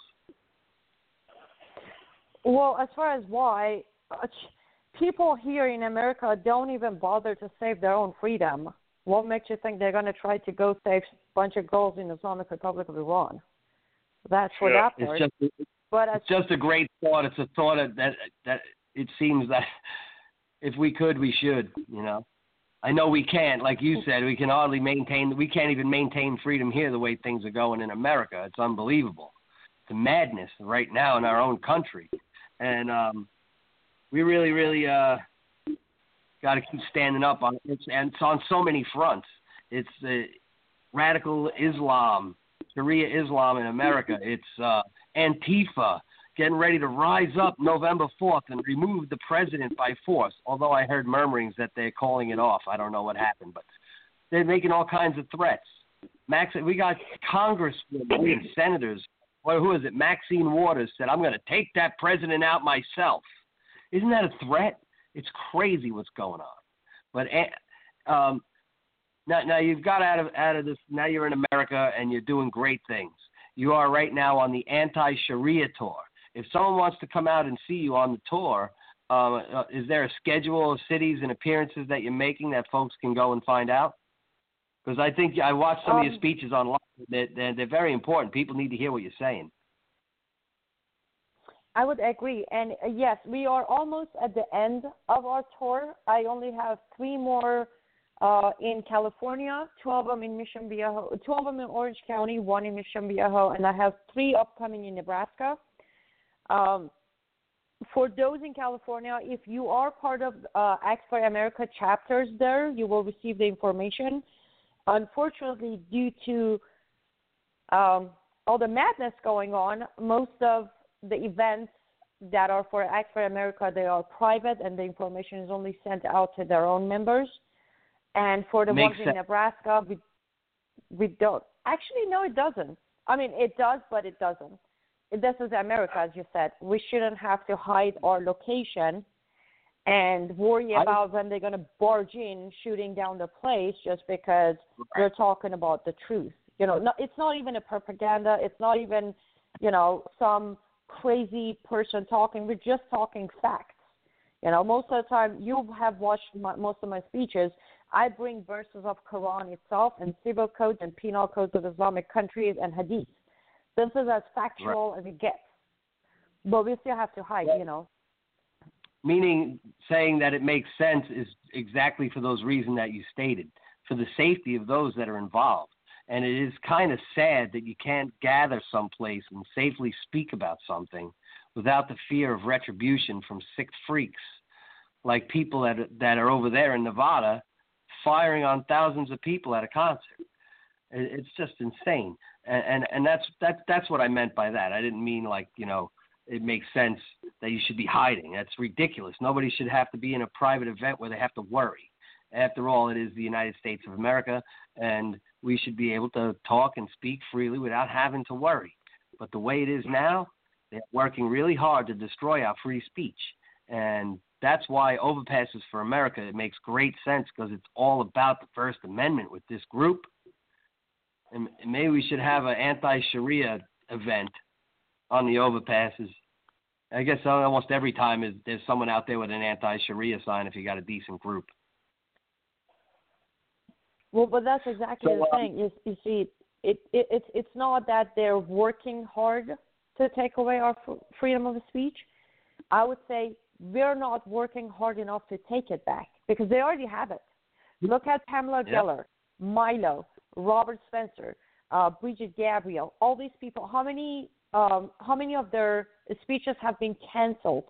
Well, as far as why, people here in America don't even bother to save their own freedom. What makes you think they're going to try to go save a bunch of girls in the Islamic Republic of Iran? That's for that part. It's just a great thought. It's a thought that it seems that if we could, we should, you know. I know we can't. Like you said, we can't even maintain freedom here the way things are going in America. It's unbelievable. It's a madness right now in our own country. And we really, really got to keep standing up on it. And it's on so many fronts. It's radical Islam, Sharia Islam in America. It's Antifa getting ready to rise up November 4th and remove the president by force, although I heard murmurings that they're calling it off. I don't know what happened, but they're making all kinds of threats. We got congressmen and senators. Well, who is it? Maxine Waters said, "I'm going to take that president out myself." Isn't that a threat? It's crazy what's going on. But now you've got out of this. Now you're in America and you're doing great things. You are right now on the anti-Sharia tour. If someone wants to come out and see you on the tour, is there a schedule of cities and appearances that you're making that folks can go and find out? Because I think I watched some of your speeches online. They're very important. People need to hear what you're saying. I would agree. And yes, we are almost at the end of our tour. I only have 3 more in California, 2 of them in Mission Viejo, 2 of them in Orange County, 1 in Mission Viejo, and I have 3 upcoming in Nebraska. For those in California, if you are part of Acts for America chapters there, you will receive the information. Unfortunately, due to all the madness going on, most of the events that are for Acts for America, they are private, and the information is only sent out to their own members. And for the ones in Nebraska, we don't. Actually, no, it doesn't. I mean, it does, but it doesn't. This is America, as you said. We shouldn't have to hide our location and worry about when they're going to barge in, shooting down the place just because they're talking about the truth. You know, it's not even a propaganda. It's not even, some crazy person talking. We're just talking facts. Most of the time, you have watched most of my speeches. I bring verses of Quran itself and civil codes and penal codes of Islamic countries and hadith. This is as factual as it gets. But we still have to hide, Meaning saying that it makes sense is exactly for those reasons that you stated, for the safety of those that are involved. And it is kind of sad that you can't gather someplace and safely speak about something without the fear of retribution from sick freaks like people that are over there in Nevada firing on thousands of people at a concert. It's just insane. And that's what I meant by that. I didn't mean it makes sense that you should be hiding. That's ridiculous. Nobody should have to be in a private event where they have to worry. After all, it is the United States of America, and we should be able to talk and speak freely without having to worry. But the way it is now, they're working really hard to destroy our free speech. And that's why Overpasses for America, it makes great sense because it's all about the First Amendment with this group. And maybe we should have an anti-Sharia event on the Overpasses. I guess almost every time there's someone out there with an anti-Sharia sign if you got a decent group. Well, but that's exactly the thing. You see, it's not that they're working hard to take away our freedom of speech. I would say we're not working hard enough to take it back because they already have it. Look at Pamela Geller, Milo, Robert Spencer, Bridget Gabriel, all these people. How many of their speeches have been canceled?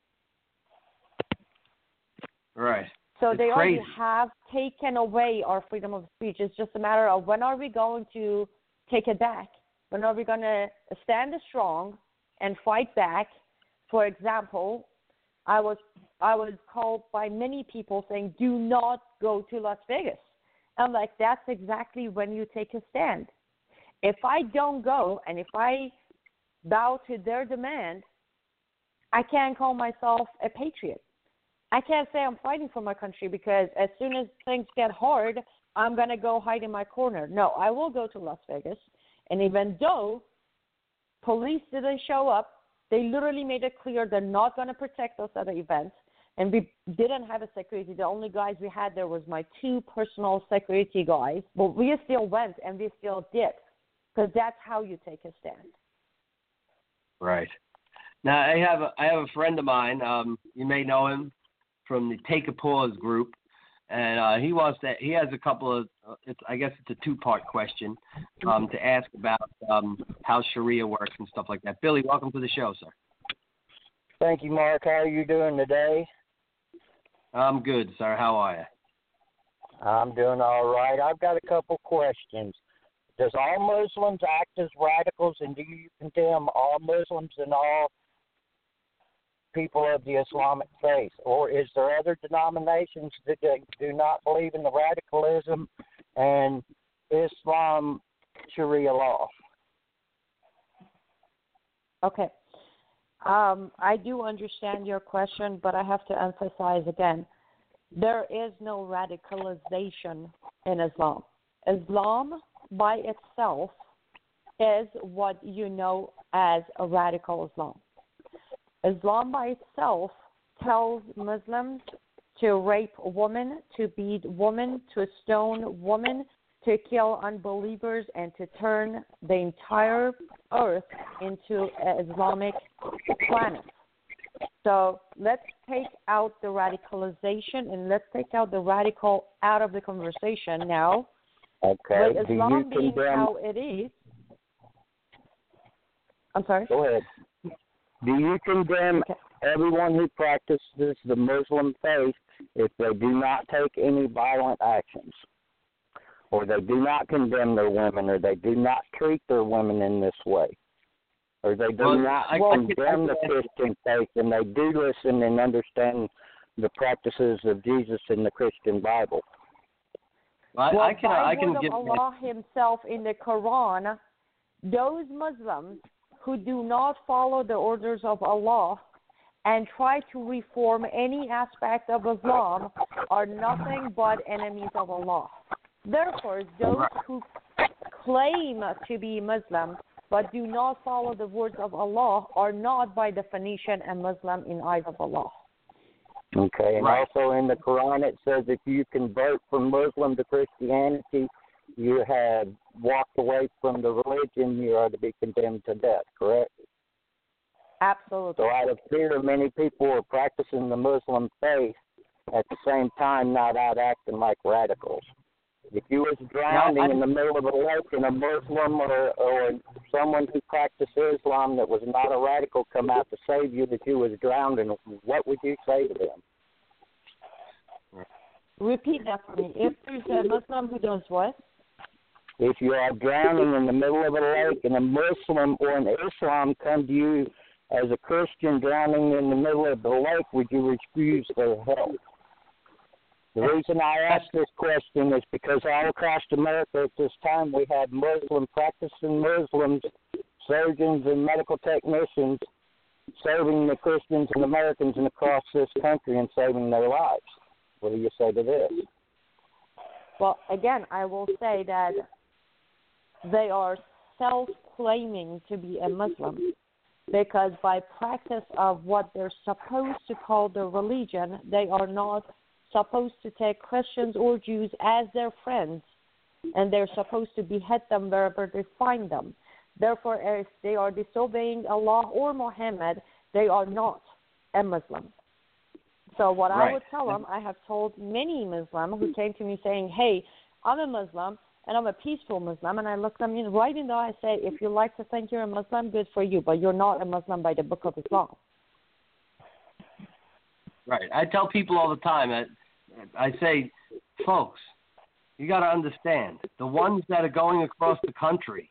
Right. So it's they crazy. already have taken away our freedom of speech. It's just a matter of when are we going to take it back? When are we going to stand strong and fight back? For example, I was called by many people saying, do not go to Las Vegas. I'm like, that's exactly when you take a stand. If I don't go and if I bow to their demand, I can't call myself a patriot. I can't say I'm fighting for my country because as soon as things get hard, I'm going to go hide in my corner. No, I will go to Las Vegas. And even though police didn't show up, they literally made it clear they're not going to protect us at the event. And we didn't have a security. The only guys we had there was my 2 personal security guys. But we still went and we still did because that's how you take a stand. Right. Now, I have a friend of mine. You may know him from the Take a Pause group, and he has a couple of. I guess it's a 2-part question to ask about how Sharia works and stuff like that. Billy, welcome to the show, sir. Thank you, Mark. How are you doing today? I'm good, sir. How are you? I'm doing all right. I've got a couple questions. Does all Muslims act as radicals, and do you condemn all Muslims and all people of the Islamic faith? Or is there other denominations that do not believe in the radicalism and Islam Sharia law? Okay. I do understand your question, but I have to emphasize again, there is no radicalization in Islam. Islam by itself is what you know as a radical Islam. Islam by itself tells Muslims to rape women, to beat women, to stone women, to kill unbelievers, and to turn the entire earth into an Islamic planet. So let's take out the radicalization and let's take out the radical out of the conversation now. Okay. With Islam being how it is. I'm sorry? Go ahead. Do you condemn everyone who practices the Muslim faith if they do not take any violent actions? Or they do not condemn their women, or they do not treat their women in this way? Or they do not condemn the Christian faith, and they do listen and understand the practices of Jesus in the Christian Bible? I can give Allah himself in the Quran, those Muslims who do not follow the orders of Allah and try to reform any aspect of Islam are nothing but enemies of Allah. Therefore, those who claim to be Muslim but do not follow the words of Allah are not by definition a Muslim in eyes of Allah. Okay, and also in the Quran it says if you convert from Muslim to Christianity, you have walked away from the religion, you are to be condemned to death, correct? Absolutely. So out of fear, many people are practicing the Muslim faith at the same time not out acting like radicals. If you was drowning in the middle of a lake and a Muslim or someone who practiced Islam that was not a radical come out to save you that you was drowning, what would you say to them? Repeat that for me. If there's a Muslim who does what? If you are drowning in the middle of a lake and a Muslim or an Islam come to you As a Christian drowning in the middle of the lake, would you refuse their help? The reason I ask this question is because all across America at this time we had practicing Muslims, surgeons and medical technicians serving the Christians and Americans and across this country and saving their lives. What do you say to this? Well, again, I will say that they are self-claiming to be a Muslim because by practice of what they're supposed to call their religion, they are not supposed to take Christians or Jews as their friends, and they're supposed to behead them wherever they find them. Therefore, if they are disobeying Allah or Muhammad, they are not a Muslim. So what I would tell them, I have told many Muslims who came to me saying, hey, I'm a Muslim, and I'm a peaceful Muslim, and I look them right in the eye and say, if you like to think you're a Muslim, good for you, but you're not a Muslim by the Book of Islam. Right. I tell people all the time, I say, folks, you got to understand, the ones that are going across the country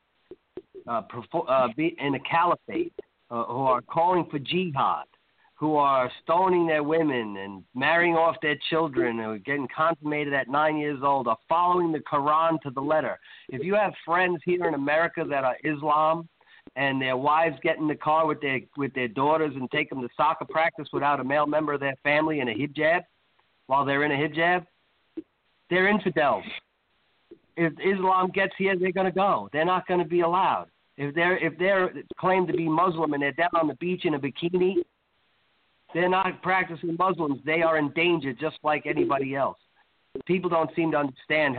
in a caliphate, who are calling for jihad, who are stoning their women and marrying off their children and are getting consummated at 9 years old, are following the Quran to the letter. If you have friends here in America that are Islam and their wives get in the car with their daughters and take them to soccer practice without a male member of their family in a hijab, while they're in a hijab, they're infidels. If Islam gets here, they're going to go. They're not going to be allowed. If they're claimed to be Muslim and they're down on the beach in a bikini, they're not practicing Muslims. They are in danger just like anybody else. People don't seem to understand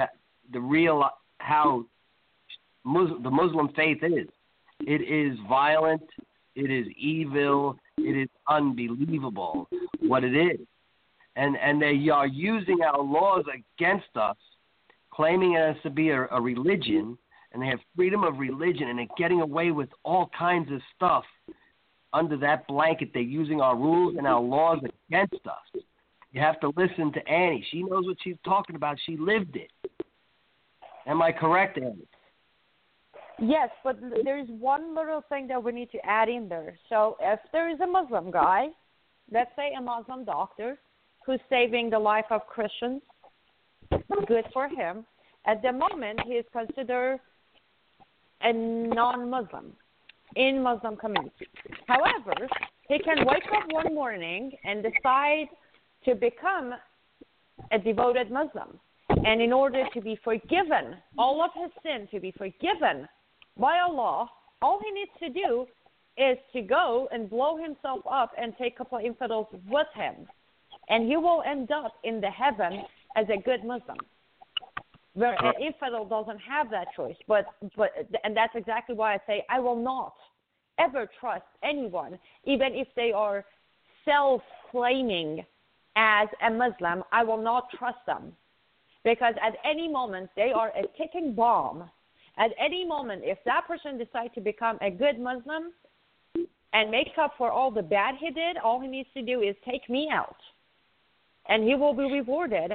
how the Muslim faith is. It is violent. It is evil. It is unbelievable what it is. And they are using our laws against us, claiming us to be a religion, and they have freedom of religion, and they're getting away with all kinds of stuff under that blanket. They're using our rules and our laws against us. You have to listen to Annie. She knows what she's talking about. She lived it. Am I correct, Annie? Yes, but there's one little thing that we need to add in there. So if there is a Muslim guy, let's say a Muslim doctor, who's saving the life of Christians, good for him. At the moment, he is considered a non-Muslim in Muslim community. However, he can wake up one morning and decide to become a devoted Muslim. And in order to be forgiven, all of his sin to be forgiven by Allah, all he needs to do is to go and blow himself up and take a couple of infidels with him. And he will end up in the heaven as a good Muslim. Where an infidel doesn't have that choice. And that's exactly why I say I will not ever trust anyone, even if they are self-claiming as a Muslim. I will not trust them. Because at any moment, they are a ticking bomb. At any moment, if that person decides to become a good Muslim and make up for all the bad he did, all he needs to do is take me out. And he will be rewarded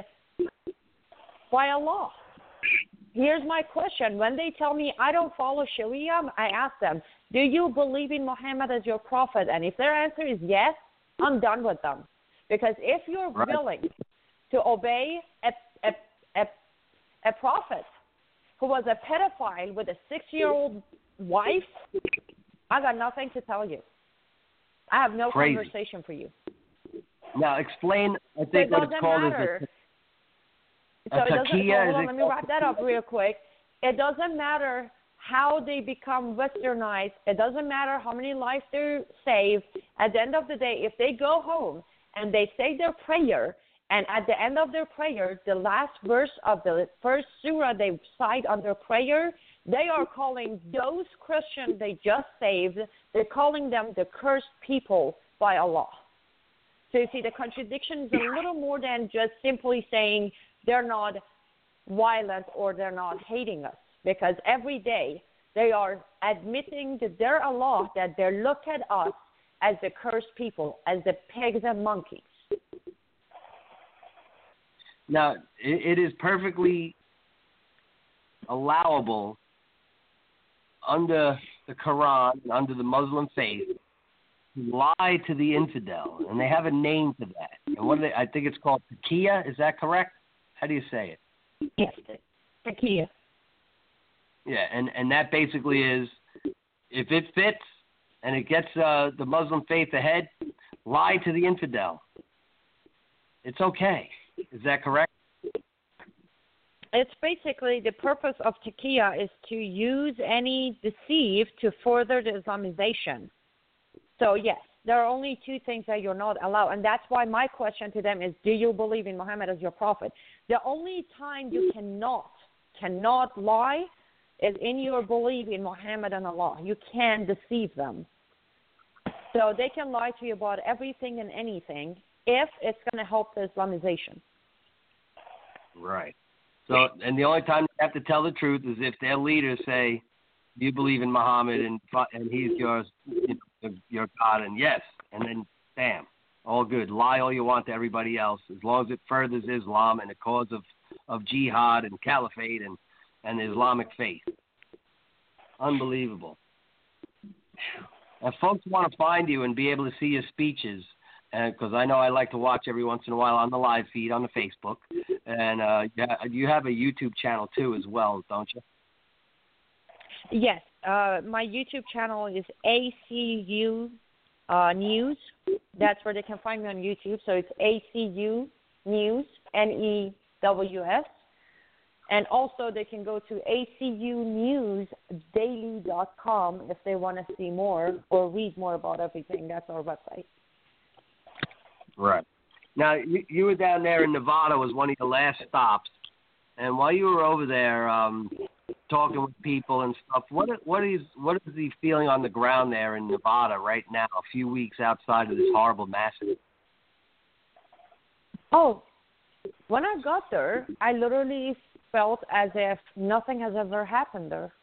by Allah. Here's my question. When they tell me I don't follow Sharia, I ask them, do you believe in Muhammad as your prophet? And if their answer is yes, I'm done with them. Because if you're willing to obey a prophet who was a pedophile with a 6-year-old wife, I got nothing to tell you. I have no conversation for you. Now explain, I think what it's called is a taqiyya. Let me wrap that up real quick. It doesn't matter how they become westernized. It doesn't matter how many lives they save. At the end of the day, if they go home and they say their prayer, and at the end of their prayer, the last verse of the first surah they cite on their prayer, they are calling those Christians they just saved, they're calling them the cursed people by Allah. So you see, the contradiction is a little more than just simply saying they're not violent or they're not hating us. Because every day they are admitting to their Allah that they look at us as the cursed people, as the pigs and monkeys. Now, it is perfectly allowable under the Quran, under the Muslim faith, lie to the infidel, and they have a name for that. And what I think it's called taqiyya. Is that correct? How do you say it? Yes, taqiyya. Yeah, and that basically is, if it fits and it gets the Muslim faith ahead, lie to the infidel. It's okay. Is that correct? It's basically the purpose of taqiyya is to use any deceive to further the Islamization. So, yes, there are only two things that you're not allowed. And that's why my question to them is, do you believe in Muhammad as your prophet? The only time you cannot lie is in your belief in Muhammad and Allah. You can't deceive them. So they can lie to you about everything and anything if it's going to help the Islamization. Right. So, and the only time they have to tell the truth is if their leaders say, "You believe in Muhammad and he's your God," and yes, and then bam, all good. Lie all you want to everybody else, as long as it furthers Islam and the cause of jihad and caliphate and the Islamic faith. Unbelievable. If folks want to find you and be able to see your speeches, because I know I like to watch every once in a while on the live feed on the Facebook, and you have a YouTube channel too as well, don't you? Yes, my YouTube channel is ACU News. That's where they can find me on YouTube. So it's ACU News, NEWS. And also they can go to acunewsdaily.com if they want to see more or read more about everything. That's our website. Right. Now, you were down there in Nevada was one of your last stops. And while you were over there talking with people and stuff, what is the feeling on the ground there in Nevada right now, a few weeks outside of this horrible massacre? Oh, when I got there, I literally felt as if nothing has ever happened there.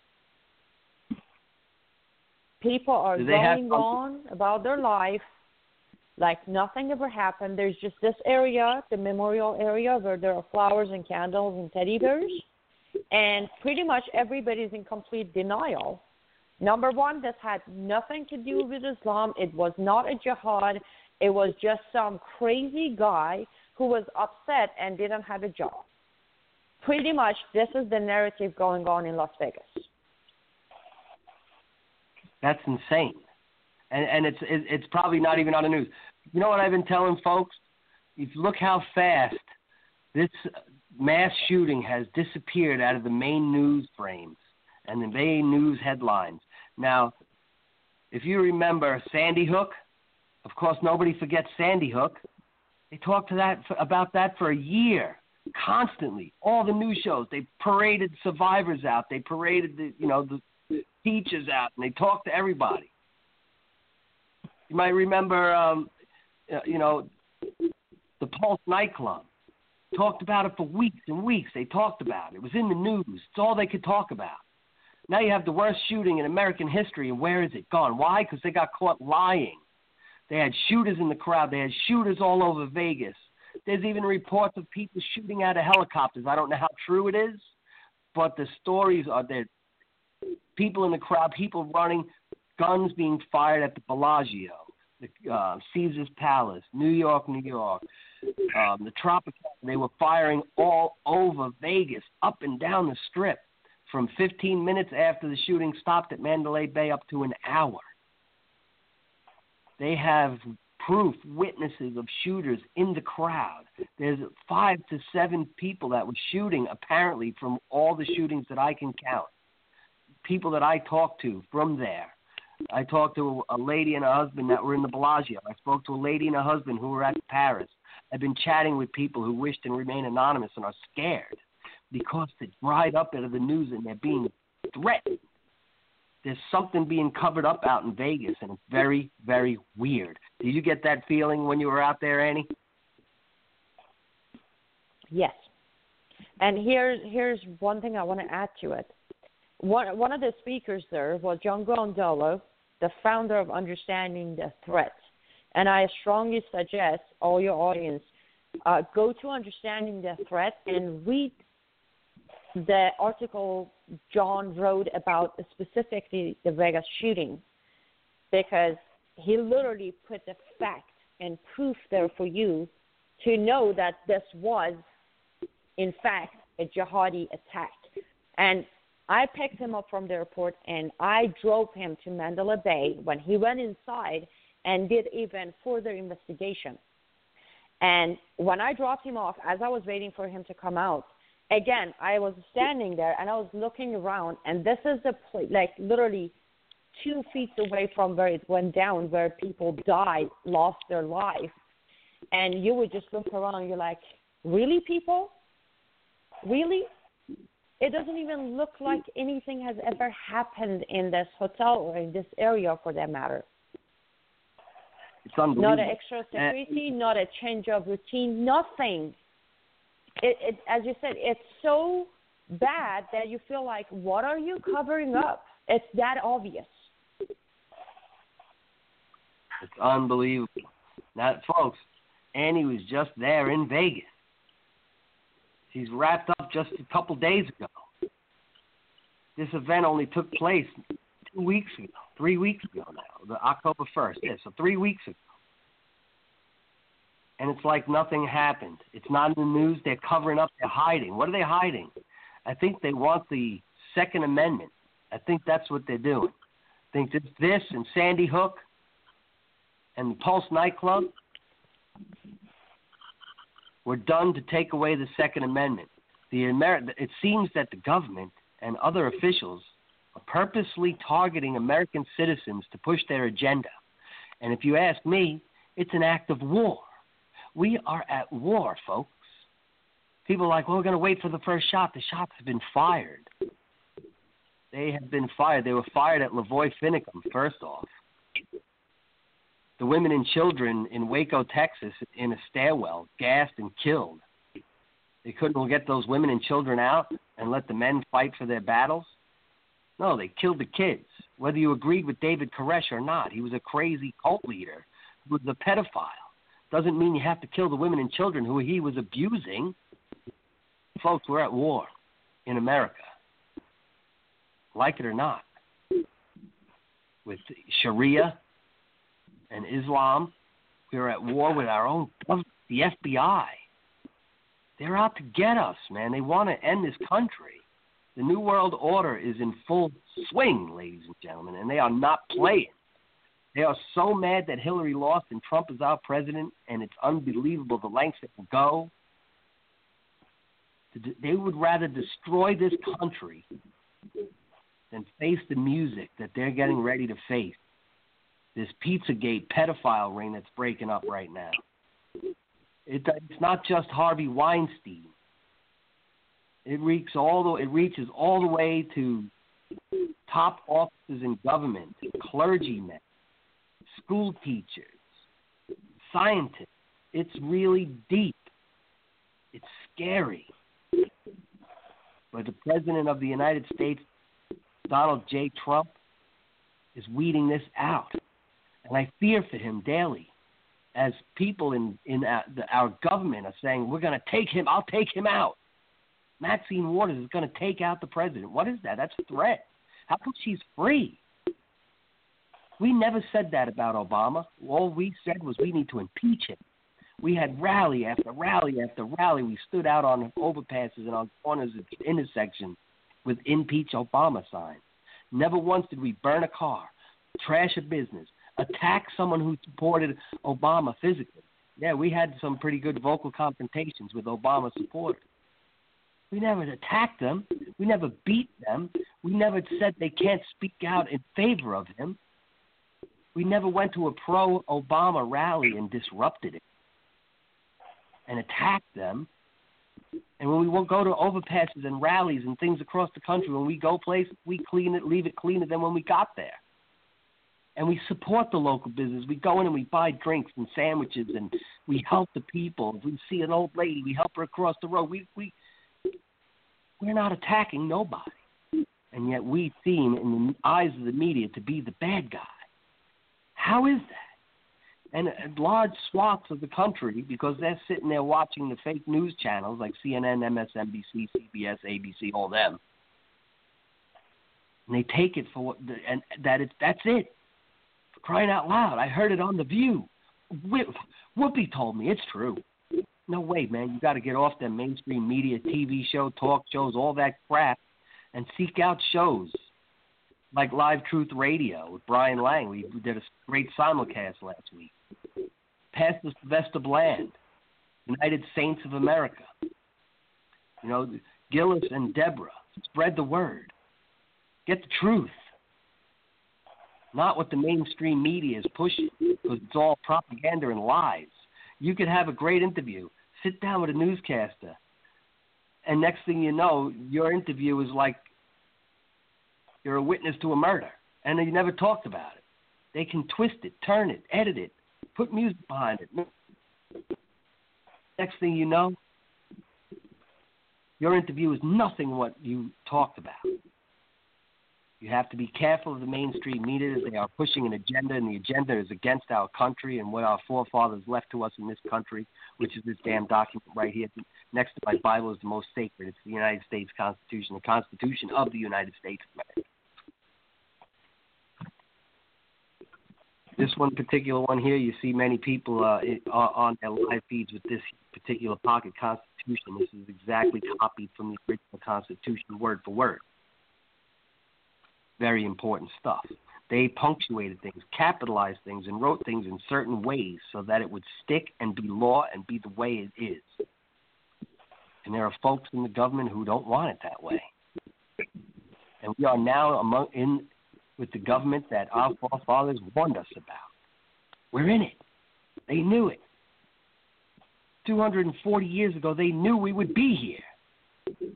People are going on about their life like nothing ever happened. There's just this area, the memorial area, where there are flowers and candles and teddy bears, and pretty much everybody's in complete denial. Number one, this had nothing to do with Islam. It was not a jihad. It was just some crazy guy who was upset and didn't have a job. Pretty much this is the narrative going on in Las Vegas. That's insane. And it's probably not even on the news. You know what I've been telling folks? If you look how fast this mass shooting has disappeared out of the main news frames and the main news headlines. Now, if you remember Sandy Hook, of course nobody forgets Sandy Hook. They talked about that for a year, constantly. All the news shows, they paraded survivors out. They paraded the teachers out, and they talked to everybody. You might remember, the Pulse nightclub. Talked about it for weeks and weeks. They talked about it. It was in the news. It's all they could talk about. Now you have the worst shooting in American history, and where is it gone? Why? Because they got caught lying. They had shooters in the crowd. They had shooters all over Vegas. There's even reports of people shooting out of helicopters. I don't know how true it is, but the stories are there. People in the crowd, people running, guns being fired at the Bellagio, the Caesar's Palace, New York, the Tropicana. They were firing all over Vegas, up and down the Strip, from 15 minutes after the shooting stopped at Mandalay Bay up to an hour. They have proof, witnesses of shooters in the crowd. There's 5 to 7 people that were shooting, apparently, from all the shootings that I can count. People that I talked to from there. I talked to a lady and her husband that were in the Bellagio. I spoke to a lady and her husband who were at Paris. I've been chatting with people who wished and remain anonymous and are scared because they dried up out of the news and they're being threatened. There's something being covered up out in Vegas, and it's very, very weird. Did you get that feeling when you were out there, Annie? Yes. And here's one thing I want to add to it. One of the speakers there was John Grondolo, the founder of Understanding the Threat. And I strongly suggest all your audience go to Understanding the Threat and read the article John wrote about specifically the Vegas shooting, because he literally put the fact and proof there for you to know that this was, in fact, a jihadi attack. And I picked him up from the airport, and I drove him to Mandalay Bay when he went inside and did even further investigation. And when I dropped him off, as I was waiting for him to come out, again, I was standing there, and I was looking around, and this is the place, like literally 2 feet away from where it went down, where people died, lost their life. And you would just look around, and you're like, really, people? Really? It doesn't even look like anything has ever happened in this hotel or in this area, for that matter. It's unbelievable. Not an extra security, not a change of routine, nothing. It, as you said, it's so bad that you feel like, what are you covering up? It's that obvious. It's unbelievable. Now, folks, Annie was just there in Vegas. She's wrapped up just a couple days ago. This event only took place 2 weeks ago, 3 weeks ago now, the October 1st. Yeah, so 3 weeks ago. And it's like nothing happened. It's not in the news. They're covering up. They're hiding. What are they hiding? I think they want the Second Amendment. I think that's what they're doing. I think this and Sandy Hook and the Pulse nightclub were done to take away the Second Amendment. It seems that the government and other officials are purposely targeting American citizens to push their agenda. And if you ask me, it's an act of war. We are at war, folks. People are like, well, we're going to wait for the first shot. The shots have been fired. They have been fired. They were fired at Lavoy Finicum, first off. The women and children in Waco, Texas, in a stairwell, gassed and killed. They couldn't get those women and children out and let the men fight for their battles? No, they killed the kids. Whether you agreed with David Koresh or not, he was a crazy cult leader who was a pedophile. Doesn't mean you have to kill the women and children who he was abusing. Folks, we're at war in America. Like it or not. With Sharia and Islam, we're at war with our own government, the FBI. They're out to get us, man. They want to end this country. The New World Order is in full swing, ladies and gentlemen, and they are not playing. They are so mad that Hillary lost and Trump is our president, and it's unbelievable the lengths that will go. They would rather destroy this country than face the music that they're getting ready to face. This Pizzagate pedophile ring that's breaking up right now. It's not just Harvey Weinstein. It reaches all the way to top offices in government, clergymen, school teachers, scientists. It's really deep. It's scary. But the President of the United States, Donald J. Trump, is weeding this out. And I fear for him daily as people in our government are saying, we're going to take him, I'll take him out. Maxine Waters is going to take out the president. What is that? That's a threat. How come she's free? We never said that about Obama. All we said was we need to impeach him. We had rally after rally after rally. We stood out on overpasses and on corners of intersections with impeach Obama signs. Never once did we burn a car, trash a business, attack someone who supported Obama physically. Yeah, we had some pretty good vocal confrontations with Obama supporters. We never attacked them. We never beat them. We never said they can't speak out in favor of him. We never went to a pro-Obama rally and disrupted it and attacked them. And when we won't go to overpasses and rallies and things across the country, when we go places, we clean it, leave it cleaner than when we got there. And we support the local business. We go in and we buy drinks and sandwiches and we help the people. If we see an old lady, we help her across the road. We're not attacking nobody. And yet we seem, in the eyes of the media, to be the bad guy. How is that? And large swaths of the country, because they're sitting there watching the fake news channels like CNN, MSNBC, CBS, ABC, all them, and they take it for what, and that's it. For Crying out loud, I heard it on The View. Whoopi told me. It's true. No way, man. You got to get off them mainstream media, TV show, talk shows, all that crap, and seek out shows like Live Truth Radio with Brian Lang. We did a great simulcast last week. Pastor Sylvester Bland, United Saints of America. You know, Gillis and Deborah. Spread the word. Get the truth. Not what the mainstream media is pushing, because it's all propaganda and lies. You could have a great interview. Sit down with a newscaster, and next thing you know, your interview is like you're a witness to a murder, and you never talked about it. They can twist it, turn it, edit it, put music behind it. Next thing you know, your interview is nothing what you talked about. You have to be careful of the mainstream media. They are pushing an agenda, and the agenda is against our country and what our forefathers left to us in this country, which is this damn document right here. Next to my Bible is the most sacred. It's the United States Constitution, the Constitution of the United States of America. This one particular one here, you see many people on their live feeds with this particular pocket Constitution. This is exactly copied from the original Constitution, word for word. Very important stuff. They punctuated things, capitalized things, and wrote things in certain ways so that it would stick and be law and be the way it is. And there are folks in the government who don't want it that way. And we are now with the government that our forefathers warned us about. We're in it. They knew it. 240 years ago, they knew we would be here.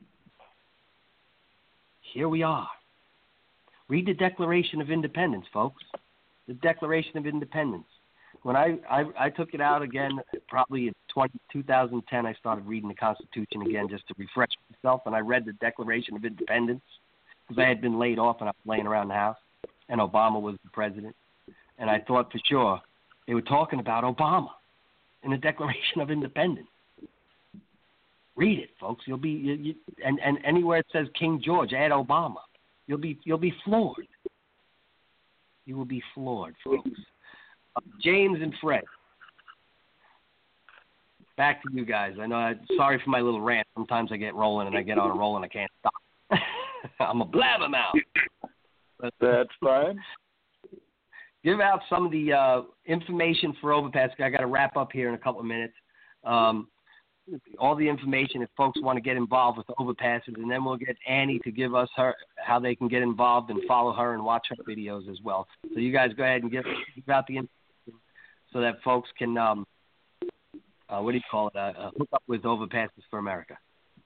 Here we are. Read the Declaration of Independence, folks. The Declaration of Independence. When I took it out again, probably in 2010, I started reading the Constitution again just to refresh myself, and I read the Declaration of Independence because I had been laid off and I was laying around the house, and Obama was the president. And I thought for sure they were talking about Obama in the Declaration of Independence. Read it, folks. You'll be and anywhere it says King George, add Obama. You'll be floored. You will be floored, folks. James and Fred, back to you guys. I know. Sorry for my little rant. Sometimes I get rolling and I get on a roll and I can't stop. I'm a blabbermouth. That's fine. Give out some of the information for Overpass. I got to wrap up here in a couple of minutes. All the information if folks want to get involved with the Overpasses, and then we'll get Annie to give us how they can get involved and follow her and watch her videos as well. So you guys go ahead and give out the information so that folks can, hook up with Overpasses for America.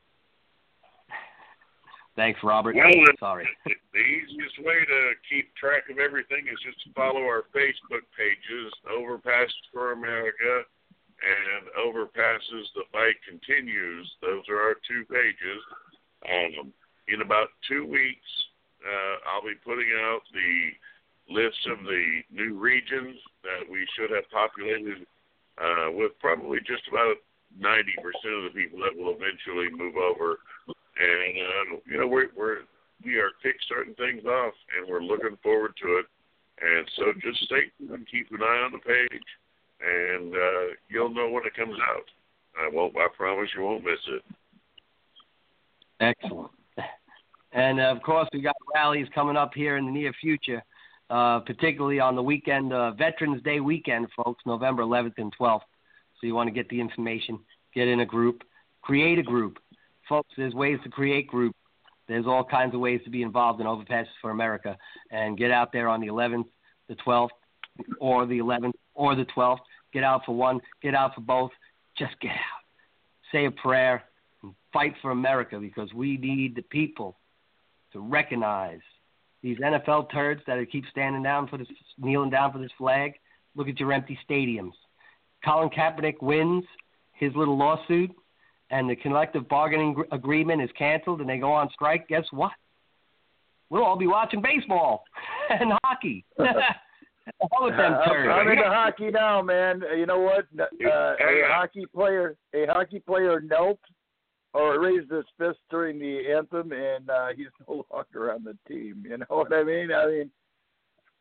Thanks, Robert. Well, sorry. The easiest way to keep track of everything is just to follow our Facebook pages, Overpasses for America and Overpasses, The Fight Continues. Those are our two pages. In about 2 weeks, I'll be putting out the list of the new regions that we should have populated with probably just about 90% of the people that will eventually move over. And, we are kickstarting things off, and we're looking forward to it. And so just stay tuned and keep an eye on the page. And you'll know when it comes out. I promise you won't miss it. Excellent. And, of course, we got rallies coming up here in the near future, particularly on the weekend, Veterans Day weekend, folks, November 11th and 12th. So you want to get the information, get in a group, create a group. Folks, there's ways to create groups. There's all kinds of ways to be involved in Overpasses for America. And get out there on the 11th, the 12th, or the 11th, or the 12th. Get out for one, get out for both. Just get out. Say a prayer and fight for America, because we need the people to recognize these NFL turds that keep kneeling down for this flag. Look at your empty stadiums. Colin Kaepernick wins his little lawsuit, and the collective bargaining agreement is canceled, and they go on strike. Guess what? We'll all be watching baseball and hockey. All of them turds. I'm into hockey now, man. You know what? A hockey player knelt or raised his fist during the anthem, and he's no longer on the team. You know what I mean?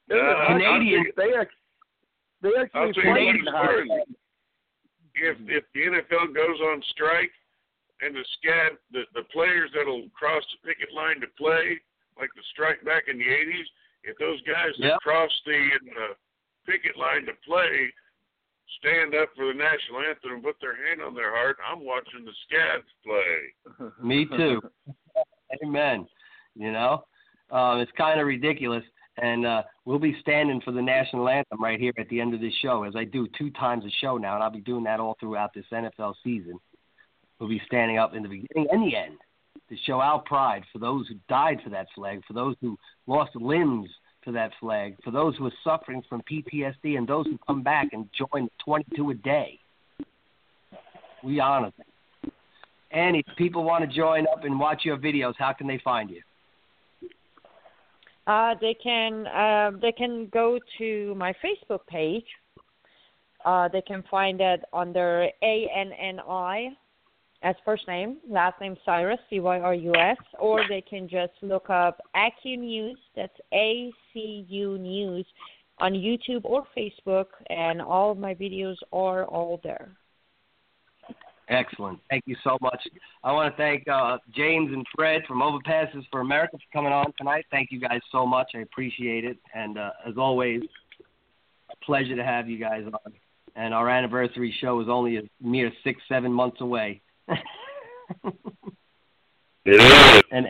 Canadians. They actually play in hockey. If the NFL goes on strike and the players that'll cross the picket line to play, like the strike back in the 80s, if those guys that cross the picket line to play stand up for the national anthem and put their hand on their heart, I'm watching the Scads play. Me too. Amen. It's kind of ridiculous. And we'll be standing for the national anthem right here at the end of this show, as I do 2 times a show now, and I'll be doing that all throughout this NFL season. We'll be standing up in the beginning and the end to show our pride for those who died for that flag, for those who lost limbs for that flag, for those who are suffering from PTSD, and those who come back and join 22 a day. We honor them. And if people want to join up and watch your videos, how can they find you? They can go to my Facebook page. They can find it under ANNI as first name, last name Cyrus, Cyrus, or they can just look up ACU News, that's ACU News, on YouTube or Facebook, and all of my videos are all there. Excellent. Thank you so much. I want to thank James and Fred from Overpasses for America for coming on tonight. Thank you guys so much. I appreciate it. And as always, a pleasure to have you guys on. And our anniversary show is only a mere 6-7 months away. It is. And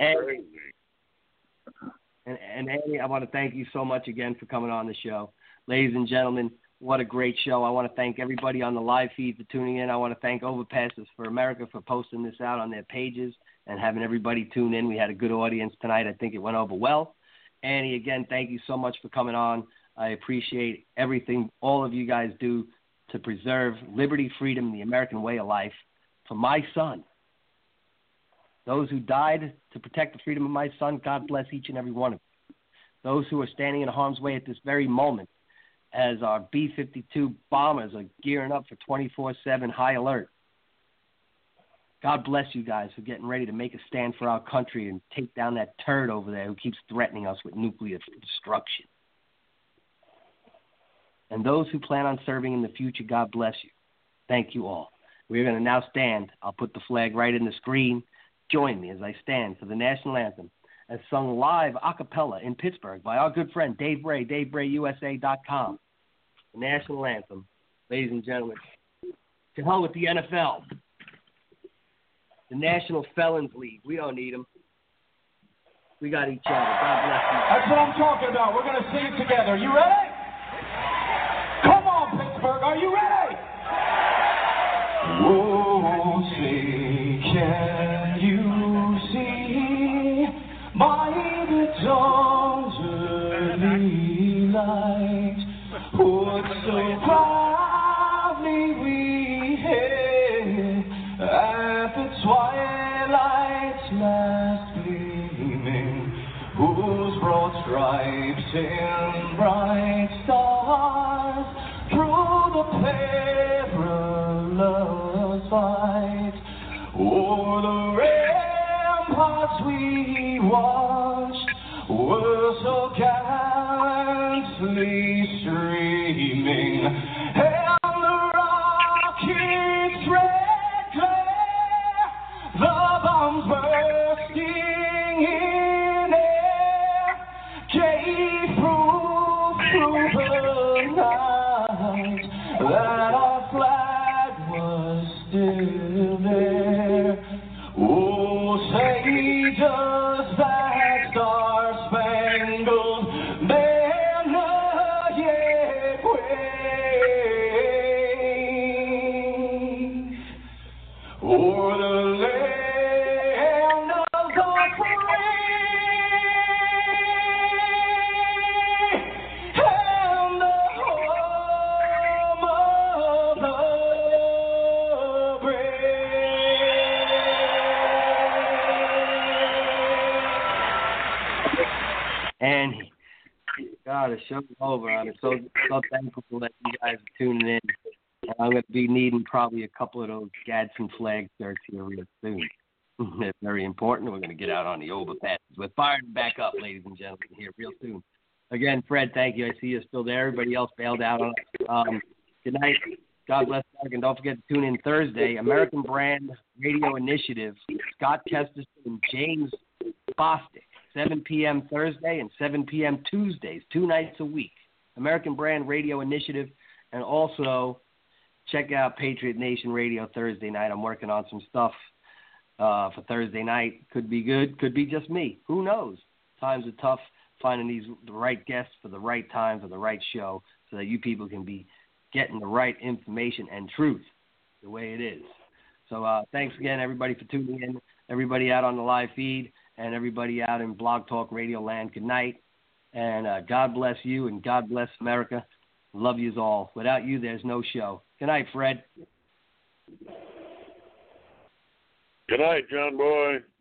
Annie, I want to thank you so much again for coming on the show. Ladies and gentlemen, what a great show. I want to thank everybody on the live feed for tuning in. I want to thank Overpasses for America for posting this out on their pages and having everybody tune in. We had a good audience tonight. I think it went over well. Annie, again, thank you so much for coming on. I appreciate everything all of you guys do to preserve liberty, freedom, and the American way of life for my son. Those who died to protect the freedom of my son, God bless each and every one of them. Those who are standing in harm's way at this very moment, as our B-52 bombers are gearing up for 24/7 high alert. God bless you guys for getting ready to make a stand for our country and take down that turd over there who keeps threatening us with nuclear destruction. And those who plan on serving in the future, God bless you. Thank you all. We're going to now stand. I'll put the flag right in the screen. Join me as I stand for the national anthem, as sung live a cappella in Pittsburgh by our good friend Dave Bray, DaveBrayUSA.com. The national anthem, ladies and gentlemen. To hell with the NFL. The National Felons League. We don't need them. We got each other. God bless you. That's what I'm talking about. We're going to sing it together. You ready? Come on, Pittsburgh. Are you ready? Oh, say, can you see by the dawn's early light what so proudly we hailed at the twilight's last gleaming, whose broad stripes and bright stars through the perilous fight o'er the ramparts we watched were so gallantly streaming, and the rocket's red glare, the bombs bursting in air, gave proof through the night that our flag was still there. Oh, say does that star-spangled banner yet wave o'er the land of the free and the home of the And God, the show's over. I'm so thankful that you guys are tuning in. I'm going to be needing probably a couple of those Gadsden flag shirts here real soon. They're very important. We're going to get out on the overpasses. We're firing back up, ladies and gentlemen, here real soon. Again, Fred, thank you. I see you're still there. Everybody else bailed out on us. Good night. God bless America. And don't forget to tune in Thursday. American Brand Radio Initiative. Scott Kesterson and James Bostic. 7 p.m. Thursday and 7 p.m. Tuesdays. 2 nights a week. American Brand Radio Initiative. And also check out Patriot Nation Radio Thursday night. I'm working on some stuff for Thursday night. Could be good. Could be just me. Who knows? Times are tough. Finding the right guests for the right time for the right show so that you people can be getting the right information and truth the way it is. So thanks again, everybody, for tuning in, everybody out on the live feed, and everybody out in Blog Talk Radio land. Good night, and God bless you, and God bless America. Love yous all. Without you, there's no show. Good night, Fred. Good night, John Boy.